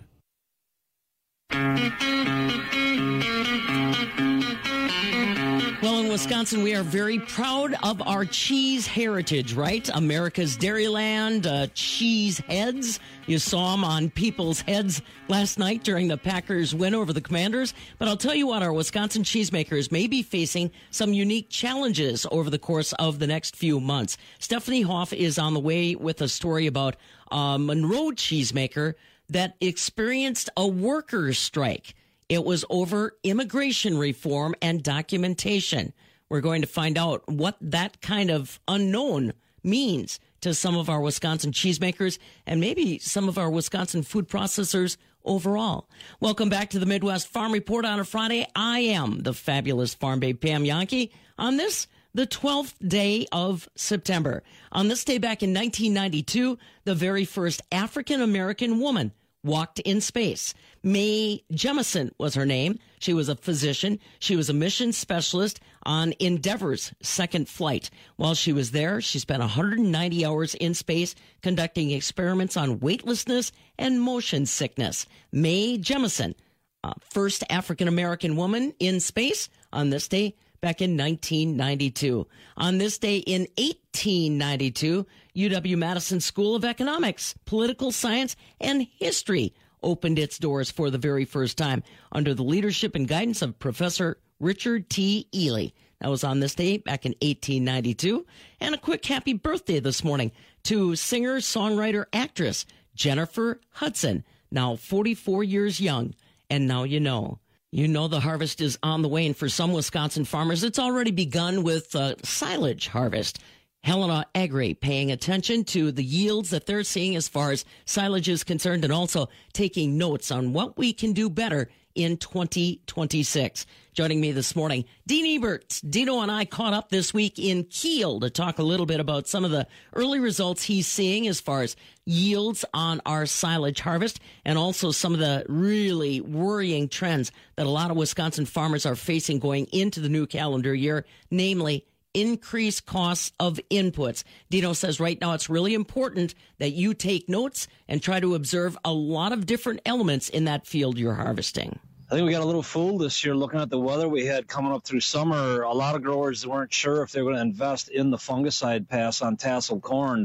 Well, in Wisconsin, we are very proud of our cheese heritage, right? America's Dairyland, uh, cheese heads. You saw them on people's heads last night during the Packers' win over the Commanders. But I'll tell you what, our Wisconsin cheesemakers may be facing some unique challenges over the course of the next few months. Stephanie Hoff is on the way with a story about a Monroe cheesemaker that experienced a workers' strike. It was over immigration reform and documentation. We're going to find out what that kind of unknown means to some of our Wisconsin cheesemakers and maybe some of our Wisconsin food processors overall. Welcome back to the Midwest Farm Report on a Friday. I am the fabulous farm babe Pam Yankee on this, the twelfth day of September. On this day back in nineteen ninety-two, the very first African-American woman walked in space. Mae Jemison was her name. She was a physician. She was a mission specialist on Endeavour's second flight. While she was there, she spent one hundred ninety hours in space conducting experiments on weightlessness and motion sickness. Mae Jemison, uh, first African-American woman in space on this day back in nineteen ninety-two. On this day in eighteen ninety-two, U W-Madison School of Economics, Political Science, and History opened its doors for the very first time under the leadership and guidance of Professor Richard T. Ely. That was on this day back in eighteen ninety-two. And a quick happy birthday this morning to singer, songwriter, actress Jennifer Hudson, now forty-four years young. And now you know. You know the harvest is on the way, and for some Wisconsin farmers, it's already begun with uh, silage harvest. Helena Agri paying attention to the yields that they're seeing as far as silage is concerned and also taking notes on what we can do better in twenty twenty-six. Joining me this morning, Dean Ebert. Dino and I caught up this week in Kiel to talk a little bit about some of the early results he's seeing as far as yields on our silage harvest and also some of the really worrying trends that a lot of Wisconsin farmers are facing going into the new calendar year, namely increased costs of inputs. Dino says right now it's really important that you take notes and try to observe a lot of different elements in that field you're harvesting. I think we got a little fooled this year looking at the weather we had coming up through summer. A lot of growers weren't sure if they were going to invest in the fungicide pass on tassel corn.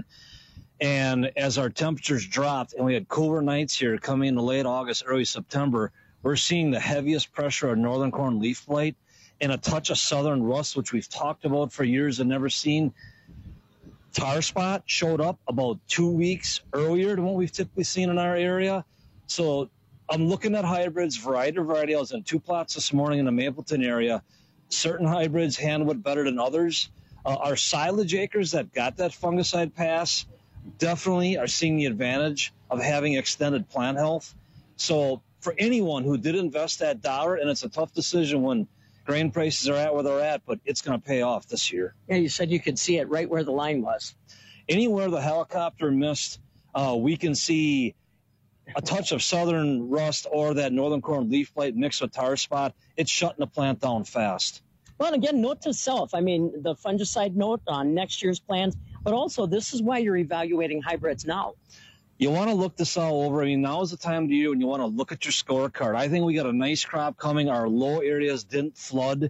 And as our temperatures dropped and we had cooler nights here coming into late August, early September, we're seeing the heaviest pressure on northern corn leaf blight and a touch of southern rust, which we've talked about for years and never seen. Tar spot showed up about two weeks earlier than what we've typically seen in our area. So I'm looking at hybrids, variety of variety. I was in two plots this morning in the Mapleton area. Certain hybrids handle it better than others. Uh, our silage acres that got that fungicide pass definitely are seeing the advantage of having extended plant health. So for anyone who did invest that dollar, and it's a tough decision when grain prices are at where they're at, but it's going to pay off this year. Yeah, you said you could see it right where the line was. Anywhere the helicopter missed, uh, we can see a touch of southern rust or that northern corn leaf blight mixed with tar spot. It's shutting the plant down fast. Well, and again, note to self. I mean, the fungicide note on next year's plans but also this is why you're evaluating hybrids now. You want to look this all over. I mean, now is the time of the year when you want to look at your scorecard. I think we got a nice crop coming. Our low areas didn't flood.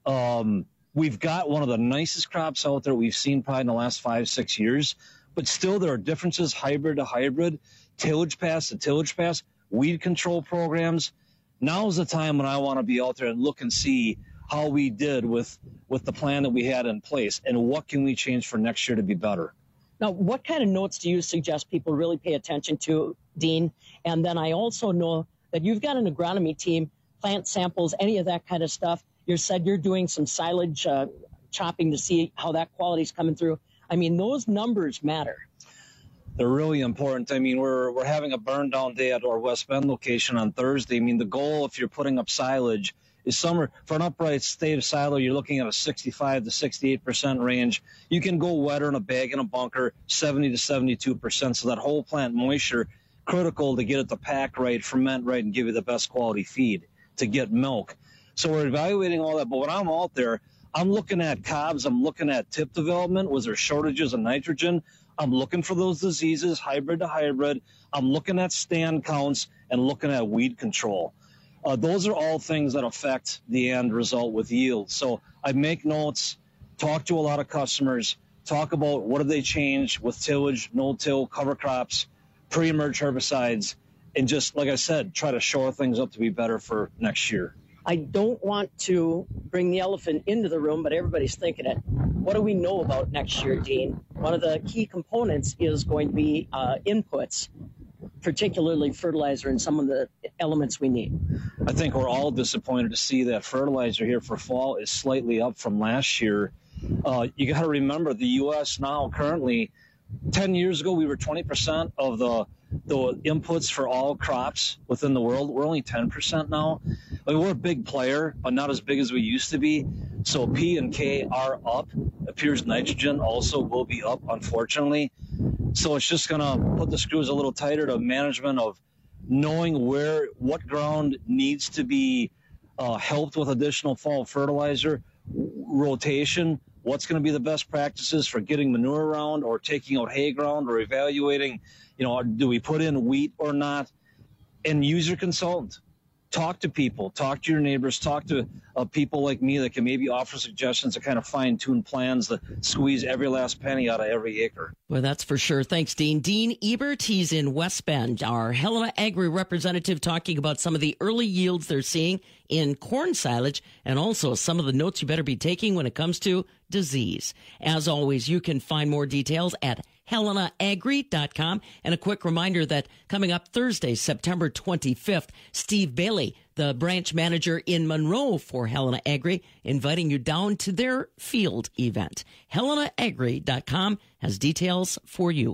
Um, we've got one of the nicest crops out there we've seen probably in the last five, six years. But still, there are differences hybrid to hybrid, tillage pass to tillage pass, weed control programs. Now is the time when I want to be out there and look and see how we did with, with the plan that we had in place and what can we change for next year to be better. Now, what kind of notes do you suggest people really pay attention to, Dean? And then I also know that you've got an agronomy team, plant samples, any of that kind of stuff. You said you're doing some silage uh, chopping to see how that quality is coming through. I mean, those numbers matter. They're really important. I mean, we're we're having a burn down day at our West Bend location on Thursday. I mean, the goal, if you're putting up silage, is somewhere for an upright state of silo, you're looking at a sixty-five to sixty-eight percent range. You can go wetter in a bag in a bunker, seventy to seventy-two percent. So that whole plant moisture, critical to get it to pack right, ferment right, and give you the best quality feed to get milk. So we're evaluating all that. But when I'm out there, I'm looking at cobs. I'm looking at tip development. Was there shortages of nitrogen? I'm looking for those diseases, hybrid to hybrid. I'm looking at stand counts and looking at weed control. Uh, those are all things that affect the end result with yield. So I make notes, talk to a lot of customers, talk about what have they changed with tillage, no-till, cover crops, pre-emerge herbicides, and just, like I said, try to shore things up to be better for next year. I don't want to bring the elephant into the room, but everybody's thinking it. What do we know about next year, Dean? One of the key components is going to be uh, inputs, particularly fertilizer and some of the elements we need. I think we're all disappointed to see that fertilizer here for fall is slightly up from last year. Uh, you got to remember the U S now currently, ten years ago, we were twenty percent of the the inputs for all crops within the world. We're only ten percent now. I mean, we're a big player, but not as big as we used to be. So P and K are up. Appears nitrogen also will be up, unfortunately. So it's just going to put the screws a little tighter to management of knowing where, what ground needs to be uh, helped with additional fall fertilizer, rotation, what's going to be the best practices for getting manure around or taking out hay ground or evaluating, you know, do we put in wheat or not? And use your consultant. Talk to people, talk to your neighbors, talk to uh, people like me that can maybe offer suggestions to kind of fine-tune plans that squeeze every last penny out of every acre. Well, that's for sure. Thanks, Dean. Dean Ebert, he's in West Bend, our Helena Agri representative, talking about some of the early yields they're seeing in corn silage and also some of the notes you better be taking when it comes to disease. As always, you can find more details at helena agri dot com. And a quick reminder that coming up Thursday, September twenty-fifth, Steve Bailey, the branch manager in Monroe for Helena Agri, inviting you down to their field event. helena agri dot com has details for you.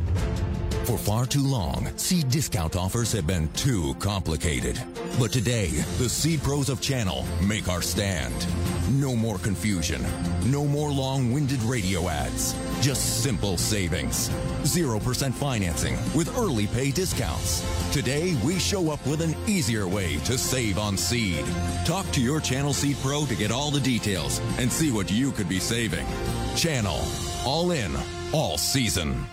For far too long, seed discount offers have been too complicated. But today, the Seed Pros of Channel make our stand. No more confusion. No more long-winded radio ads. Just simple savings. zero percent financing with early pay discounts. Today, we show up with an easier way to save on seed. Talk to your Channel Seed Pro to get all the details and see what you could be saving. Channel. All in. All season.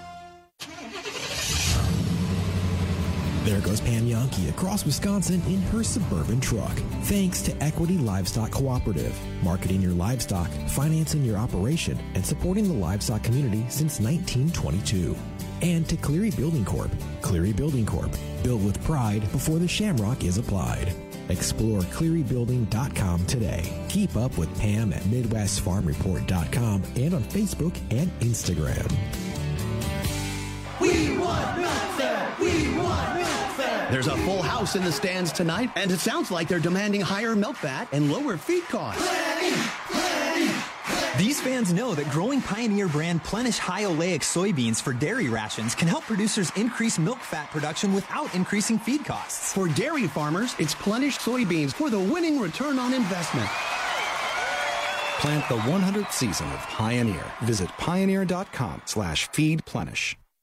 There goes Pam Yankee across Wisconsin in her Suburban truck. Thanks to Equity Livestock Cooperative, marketing your livestock, financing your operation, and supporting the livestock community since nineteen twenty-two. And to Cleary Building Corp. Cleary Building Corp. Built with pride before the shamrock is applied. Explore cleary building dot com today. Keep up with Pam at midwest farm report dot com and on Facebook and Instagram. We want milk fat! We want milk fat! There's a full house in the stands tonight, and it sounds like they're demanding higher milk fat and lower feed costs. Plenty, plenty, plenty. These fans know that growing Pioneer brand Plenish high oleic soybeans for dairy rations can help producers increase milk fat production without increasing feed costs. For dairy farmers, it's Plenish soybeans for the winning return on investment. Plant the one hundredth season of Pioneer. Visit pioneer dot com slash feed plenish.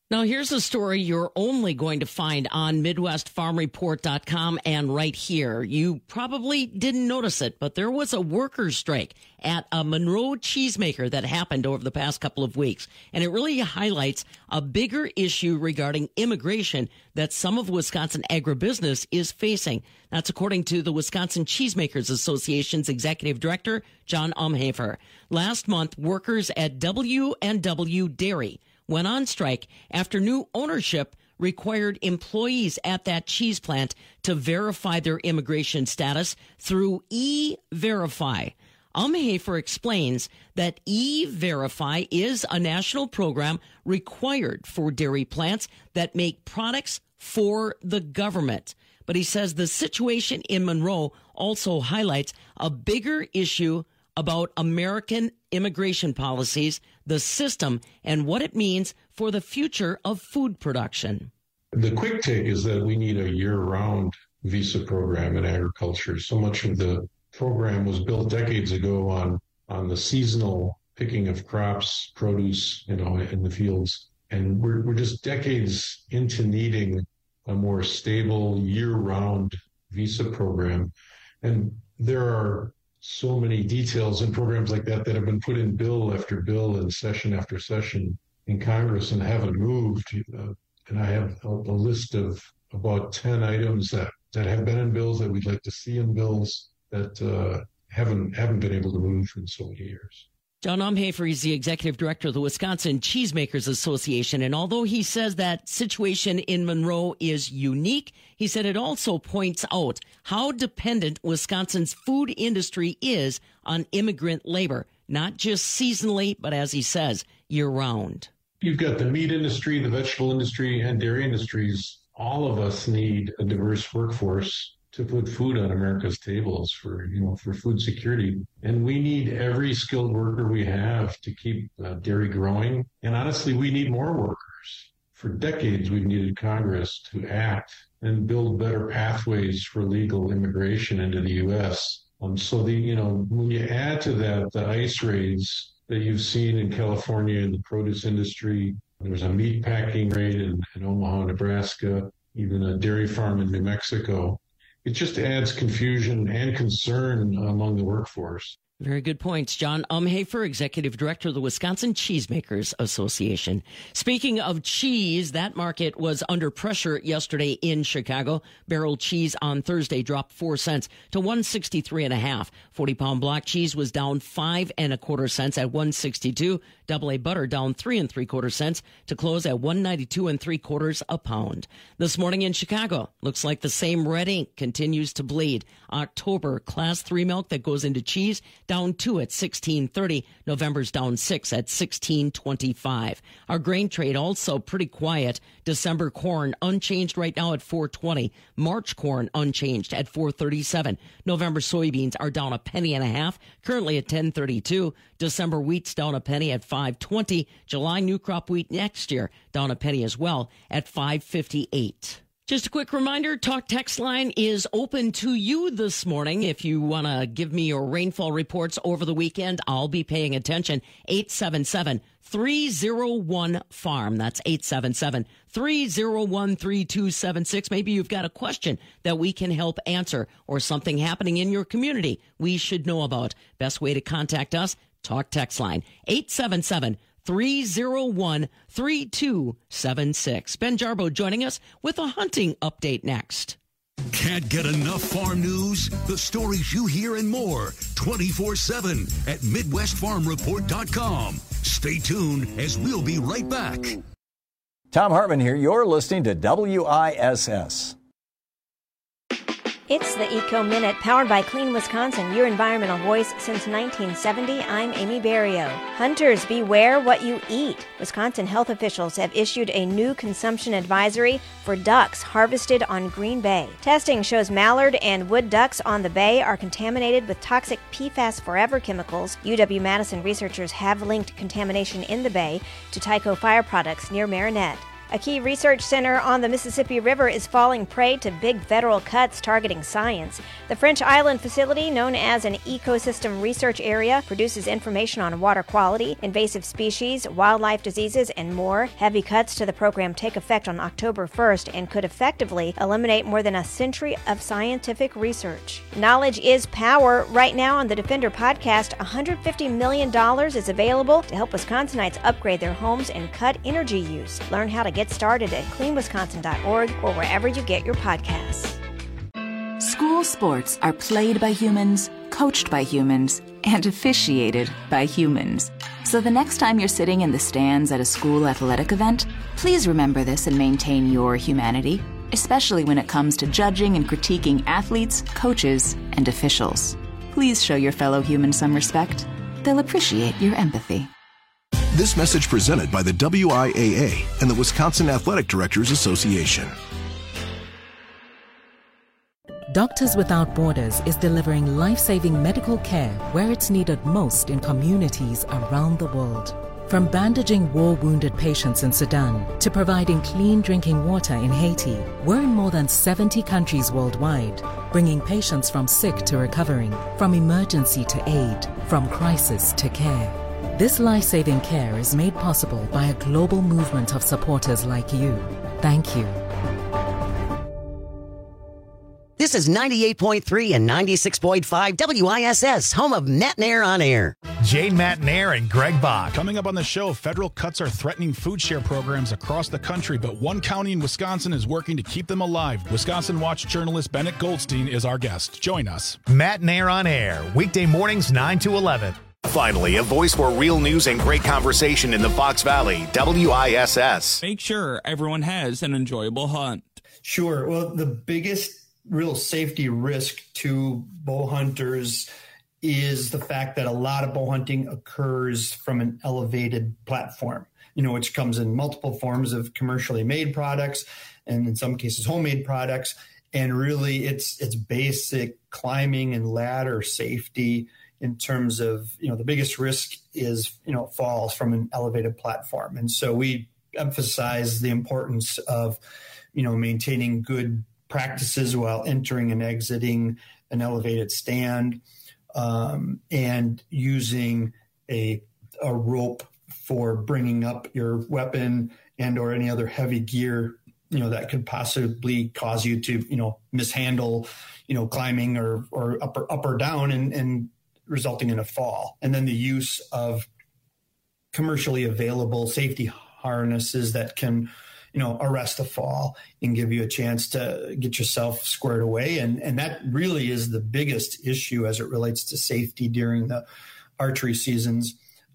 Now, here's a story you're only going to find on Midwest Farm Report dot com and right here. You probably didn't notice it, but there was a workers' strike at a Monroe cheesemaker that happened over the past couple of weeks. And it really highlights a bigger issue regarding immigration that some of Wisconsin agribusiness is facing. That's according to the Wisconsin Cheesemakers Association's executive director, John Umhafer. Last month, workers at W and W Dairy went on strike after new ownership required employees at that cheese plant to verify their immigration status through E-Verify. Umhafer explains that E-Verify is a national program required for dairy plants that make products for the government. But he says the situation in Monroe also highlights a bigger issue about American immigration policies, the system, and what it means for the future of food production. The quick take is that we need a year-round visa program in agriculture. So much of the program was built decades ago on, on the seasonal picking of crops, produce, you know, in the fields. And we're, we're just decades into needing a more stable year-round visa program. And there are so many details in programs like that that have been put in bill after bill and session after session in Congress and haven't moved. Uh, and I have a, a list of about ten items that, that have been in bills that we'd like to see in bills that uh, haven't haven't been able to move in so many years. John Umhafer is the executive director of the Wisconsin Cheesemakers Association, and although he says that situation in Monroe is unique, he said it also points out how dependent Wisconsin's food industry is on immigrant labor, not just seasonally, but as he says, year-round. You've got the meat industry, the vegetable industry, and dairy industries. All of us need a diverse workforce to put food on America's tables for, you know, for food security. And we need every skilled worker we have to keep uh, dairy growing. And honestly, we need more workers. For decades, we've needed Congress to act and build better pathways for legal immigration into the U S. Um, so the, you know, when you add to that the ICE raids that you've seen in California in the produce industry, there was a meat packing raid in, in Omaha, Nebraska, even a dairy farm in New Mexico. It just adds confusion and concern among the workforce. Very good points. John Umhafer, executive director of the Wisconsin Cheesemakers Association. Speaking of cheese, that market was under pressure yesterday in Chicago. Barrel cheese on Thursday dropped four cents to one sixty-three and a half. forty pound block cheese was down five and a quarter cents at one sixty-two. Double A butter down three and three quarter cents to close at one ninety-two and three quarters a pound. This morning in Chicago, looks like the same red ink continues to bleed. October class three milk that goes into cheese down two at sixteen thirty. November's down six at sixteen twenty-five. Our grain trade also pretty quiet. December corn unchanged right now at four twenty. March corn unchanged at four thirty-seven. November soybeans are down a penny and a half, currently at ten thirty-two. December wheat's down a penny at five twenty. July new crop wheat next year down a penny as well at five fifty-eight. Just a quick reminder, Talk Text line is open to you this morning. If you want to give me your rainfall reports over the weekend, I'll be paying attention. eight seven seven, three oh one, farm. That's eight seven seven, three oh one, three two seven six. Maybe you've got a question that we can help answer or something happening in your community we should know about. Best way to contact us, Talk Text line, eight seven seven, three oh one, three two seven six. Ben Jarbo joining us with a hunting update next. Can't get enough farm news? The stories you hear and more twenty-four seven at Midwest Farm Report dot com. Stay tuned as we'll be right back. Tom Hartman here. You're listening to W I S S. It's the Eco Minute, powered by Clean Wisconsin, your environmental voice since nineteen seventy. I'm Amy Barrio. Hunters, beware what you eat. Wisconsin health officials have issued a new consumption advisory for ducks harvested on Green Bay. Testing shows mallard and wood ducks on the bay are contaminated with toxic P FAS Forever chemicals. U W-Madison researchers have linked contamination in the bay to Tyco Fire products near Marinette. A key research center on the Mississippi River is falling prey to big federal cuts targeting science. The French Island facility, known as an ecosystem research area, produces information on water quality, invasive species, wildlife diseases, and more. Heavy cuts to the program take effect on October first and could effectively eliminate more than a century of scientific research. Knowledge is power. Right now on the Defender podcast, one hundred fifty million dollars is available to help Wisconsinites upgrade their homes and cut energy use. Learn how to get started at clean wisconsin dot org or wherever you get your podcasts. School sports are played by humans, coached by humans, and officiated by humans. So the next time you're sitting in the stands at a school athletic event, please remember this and maintain your humanity, especially when it comes to judging and critiquing athletes, coaches, and officials. Please show your fellow humans some respect. They'll appreciate your empathy. This message presented by the W I A A and the Wisconsin Athletic Directors Association. Doctors Without Borders is delivering life-saving medical care where it's needed most in communities around the world. From bandaging war-wounded patients in Sudan to providing clean drinking water in Haiti, we're in more than seventy countries worldwide, bringing patients from sick to recovering, from emergency to aid, from crisis to care. This life-saving care is made possible by a global movement of supporters like you. Thank you. This is ninety-eight point three and ninety-six point five W I S S, home of Matt and Air on Air. Jane Matt and Air and Greg Bach. Coming up on the show, federal cuts are threatening food share programs across the country, but one county in Wisconsin is working to keep them alive. Wisconsin Watch journalist Bennett Goldstein is our guest. Join us. Matt and Air on Air, weekday mornings nine to eleven. Finally, a voice for real news and great conversation in the Fox Valley, W I S S. Make sure everyone has an enjoyable hunt. Sure. Well, the biggest real safety risk to bow hunters is the fact that a lot of bow hunting occurs from an elevated platform, you know, which comes in multiple forms of commercially made products and in some cases homemade products. And really it's it's basic climbing and ladder safety in terms of, you know, the biggest risk is, you know, falls from an elevated platform. And so we emphasize the importance of, you know, maintaining good practices while entering and exiting an elevated stand, um, and using a a rope for bringing up your weapon and or any other heavy gear, you know, that could possibly cause you to, you know, mishandle, you know, climbing or or up or, up or down and, and resulting in a fall. And then the use of commercially available safety harnesses that can, you know, arrest a fall and give you a chance to get yourself squared away. And, and that really is the biggest issue as it relates to safety during the archery seasons.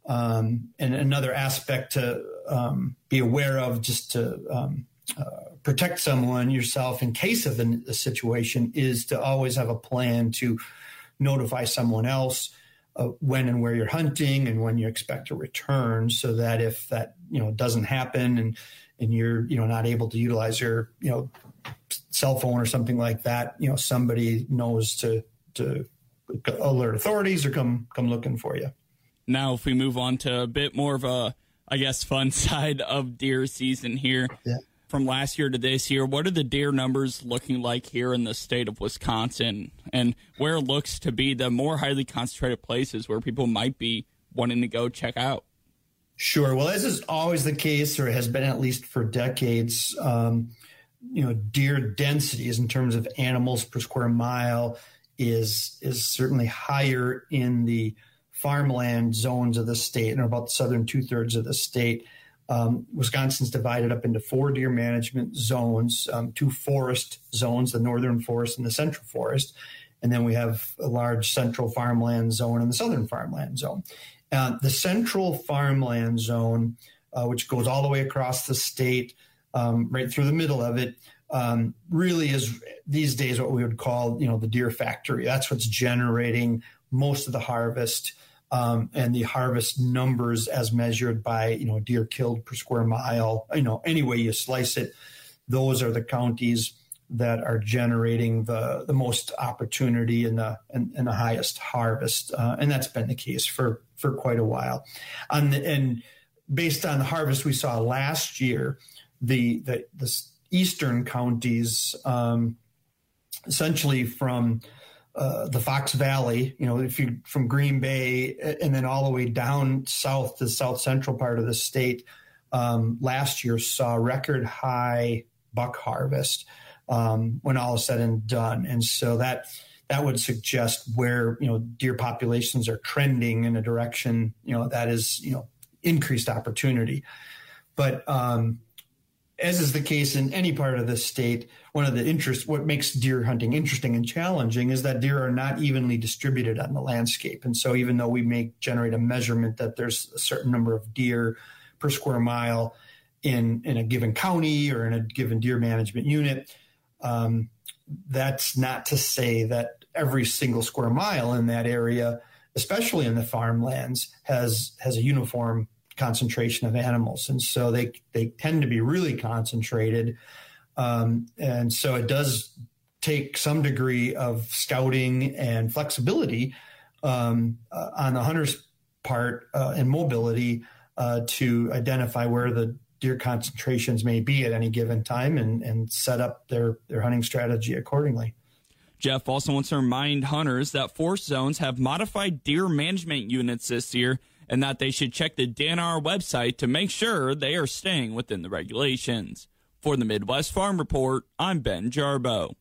Um, and another aspect to um, be aware of just to um, uh, protect someone, yourself, in case of an, a situation is to always have a plan to notify someone else uh, when and where you're hunting and when you expect to return, so that if that, you know, doesn't happen and and you're, you know, not able to utilize your, you know, cell phone or something like that, you know, somebody knows to to alert authorities or come come looking for you. Now, if we move on to a bit more of a, I guess, fun side of deer season here. Yeah. From last year to this year, what are the deer numbers looking like here in the state of Wisconsin, and where looks to be the more highly concentrated places where people might be wanting to go check out? Sure. Well, as is always the case, or has been at least for decades, um, you know, deer densities in terms of animals per square mile is is certainly higher in the farmland zones of the state, and about the southern two thirds of the state. Um, Wisconsin's divided up into four deer management zones, um, two forest zones, the northern forest and the central forest. And then we have a large central farmland zone and the southern farmland zone. Uh, the central farmland zone, uh, which goes all the way across the state, um, right through the middle of it, um, really is these days what we would call, you know, the deer factory. That's what's generating most of the harvest. Um, and the harvest numbers as measured by, you know, deer killed per square mile, you know, any way you slice it, those are the counties that are generating the, the most opportunity and the, and, and the highest harvest. Uh, and that's been the case for, for quite a while. On the, and based on the harvest we saw last year, the the, the eastern counties, um, essentially from uh, the Fox Valley, you know, if you from Green Bay and then all the way down south to the south central part of the state, um, last year saw record high buck harvest um, when all is said and done. And so that that would suggest where, you know, deer populations are trending in a direction, you know, that is, you know, increased opportunity. But um, as is the case in any part of the state, one of the interest, what makes deer hunting interesting and challenging is that deer are not evenly distributed on the landscape. And so even though we may generate a measurement that there's a certain number of deer per square mile in, in a given county or in a given deer management unit, um, that's not to say that every single square mile in that area, especially in the farmlands, has has a uniform concentration of animals. And so they they tend to be really concentrated. Um, and so it does take some degree of scouting and flexibility um, uh, on the hunter's part uh, and mobility uh, to identify where the deer concentrations may be at any given time and, and set up their, their hunting strategy accordingly. Jeff also wants to remind hunters that forest zones have modified deer management units this year and that they should check the D N R website to make sure they are staying within the regulations. For the Midwest Farm Report, I'm Ben Jarbo.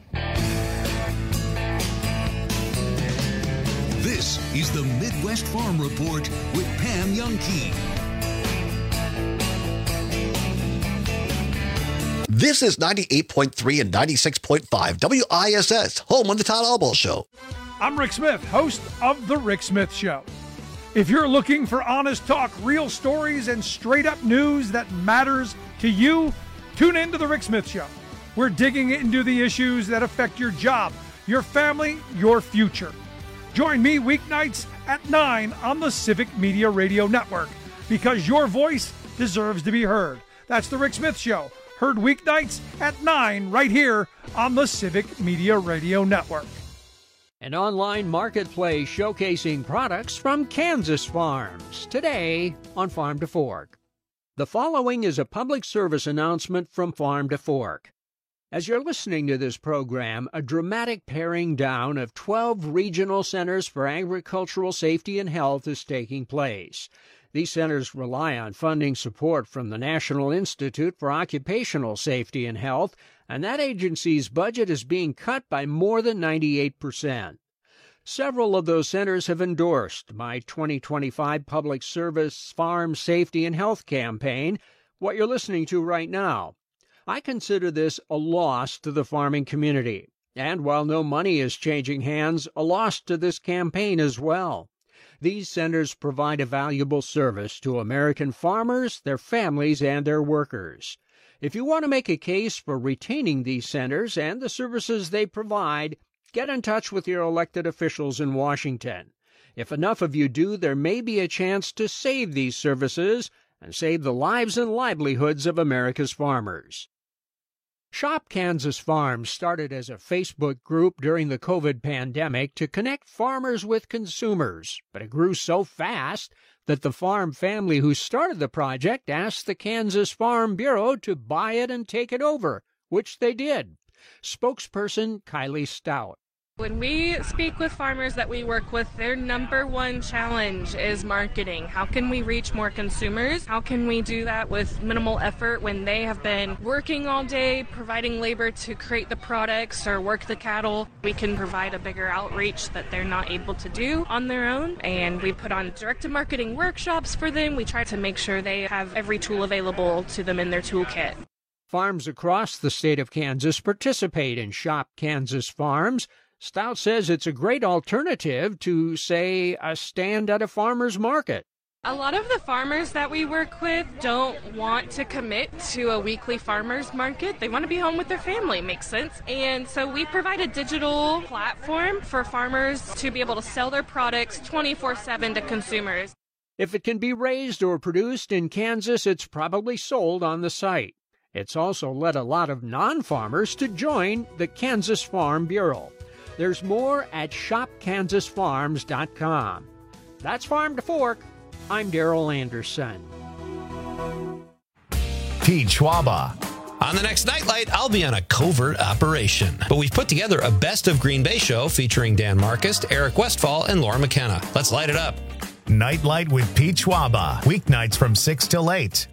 This is the Midwest Farm Report with Pam Youngkey. This is ninety-eight point three and ninety-six point five W I S S, home of the Todd Albaugh Show. I'm Rick Smith, host of The Rick Smith Show. If you're looking for honest talk, real stories, and straight-up news that matters to you, tune in to The Rick Smith Show. We're digging into the issues that affect your job, your family, your future. Join me weeknights at nine on the Civic Media Radio Network, because your voice deserves to be heard. That's The Rick Smith Show, heard weeknights at nine right here on the Civic Media Radio Network. An online marketplace showcasing products from Kansas farms. Today on Farm to Fork. The following is a public service announcement from Farm to Fork. As you're listening to this program, a dramatic paring down of twelve regional centers for agricultural safety and health is taking place. These centers rely on funding support from the National Institute for Occupational Safety and Health, and that agency's budget is being cut by more than ninety-eight percent. Several of those centers have endorsed my twenty twenty-five Public Service Farm Safety and Health campaign, what you're listening to right now. I consider this a loss to the farming community, and while no money is changing hands, a loss to this campaign as well. These centers provide a valuable service to American farmers, their families, and their workers. If you want to make a case for retaining these centers and the services they provide, get in touch with your elected officials in Washington. If enough of you do, there may be a chance to save these services and save the lives and livelihoods of America's farmers. Shop Kansas Farms started as a Facebook group during the COVID pandemic to connect farmers with consumers, but it grew so fast that the farm family who started the project asked the Kansas Farm Bureau to buy it and take it over, which they did. Spokesperson Kylie Stout. When we speak with farmers that we work with, their number one challenge is marketing. How can we reach more consumers? How can we do that with minimal effort when they have been working all day, providing labor to create the products or work the cattle? We can provide a bigger outreach that they're not able to do on their own. And we put on direct-to-marketing workshops for them. We try to make sure they have every tool available to them in their toolkit. Farms across the state of Kansas participate in Shop Kansas Farms. Stout says it's a great alternative to, say, a stand at a farmer's market. A lot of the farmers that we work with don't want to commit to a weekly farmers market. They want to be home with their family, makes sense. And so we provide a digital platform for farmers to be able to sell their products twenty-four seven to consumers. If it can be raised or produced in Kansas, it's probably sold on the site. It's also led a lot of non-farmers to join the Kansas Farm Bureau. There's more at shop kansas farms dot com. That's Farm to Fork. I'm Darrell Anderson. T Pete Schwaba. On the next Nightlight, I'll be on a covert operation. But we've put together a Best of Green Bay show featuring Dan Marcus, Eric Westfall, and Laura McKenna. Let's light it up. Nightlight with Pete Schwaba. Weeknights from six till eight.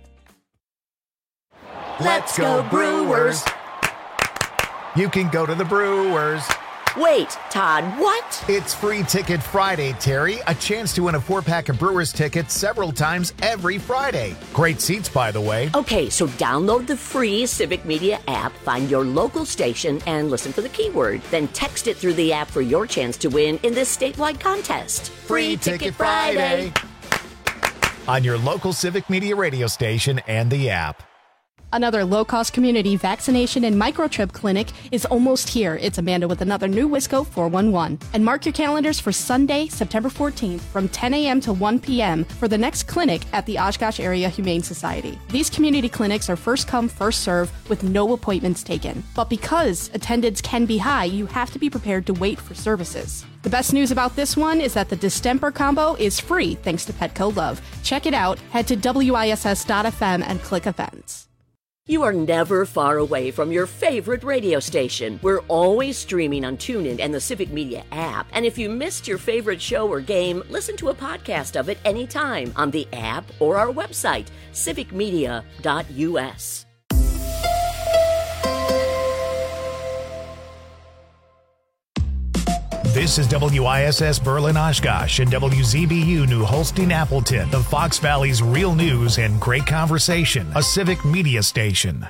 Let's go Brewers. You can go to the Brewers. Wait, Todd, what? It's Free Ticket Friday, Terry. A chance to win a four-pack of Brewers tickets several times every Friday. Great seats, by the way. Okay, so download the free Civic Media app, find your local station, and listen for the keyword. Then text it through the app for your chance to win in this statewide contest. Free, Free Ticket, Ticket Friday. Friday. On your local Civic Media radio station and the app. Another low-cost community vaccination and microchip clinic is almost here. It's Amanda with another new Wisco four one one. And mark your calendars for Sunday, September fourteenth from ten a.m. to one p.m. for the next clinic at the Oshkosh Area Humane Society. These community clinics are first come, first serve with no appointments taken. But because attendance can be high, you have to be prepared to wait for services. The best news about this one is that the distemper combo is free thanks to Petco Love. Check it out. Head to W I S S dot F M and click events. You are never far away from your favorite radio station. We're always streaming on TuneIn and the Civic Media app. And if you missed your favorite show or game, listen to a podcast of it anytime on the app or our website, civic media dot U S. This is W I S S Berlin Oshkosh and W Z B U New Holstein Appleton, the Fox Valley's real news and great conversation, a civic media station.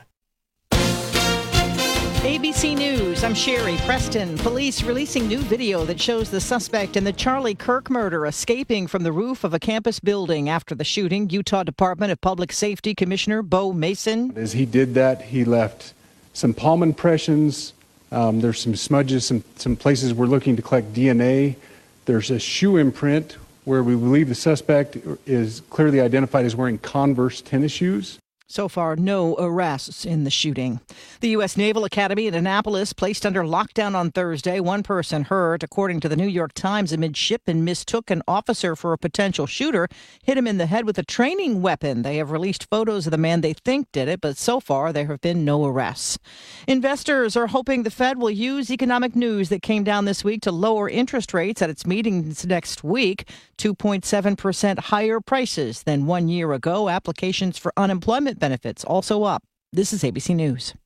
A B C News, I'm Sherry Preston. Police releasing new video that shows the suspect in the Charlie Kirk murder escaping from the roof of a campus building after the shooting. Utah Department of Public Safety Commissioner Bo Mason. As he did that, he left some palm impressions. Um, there's some smudges, some, some places we're looking to collect D N A. There's a shoe imprint where we believe the suspect is clearly identified as wearing Converse tennis shoes. So far, no arrests in the shooting. The U S Naval Academy in Annapolis placed under lockdown on Thursday. One person hurt. According to the New York Times, a midshipman mistook an officer for a potential shooter, hit him in the head with a training weapon. They have released photos of the man they think did it, but so far there have been no arrests. Investors are hoping the Fed will use economic news that came down this week to lower interest rates at its meetings next week. two point seven percent higher prices than one year ago. Applications for unemployment benefits also up. This is A B C News.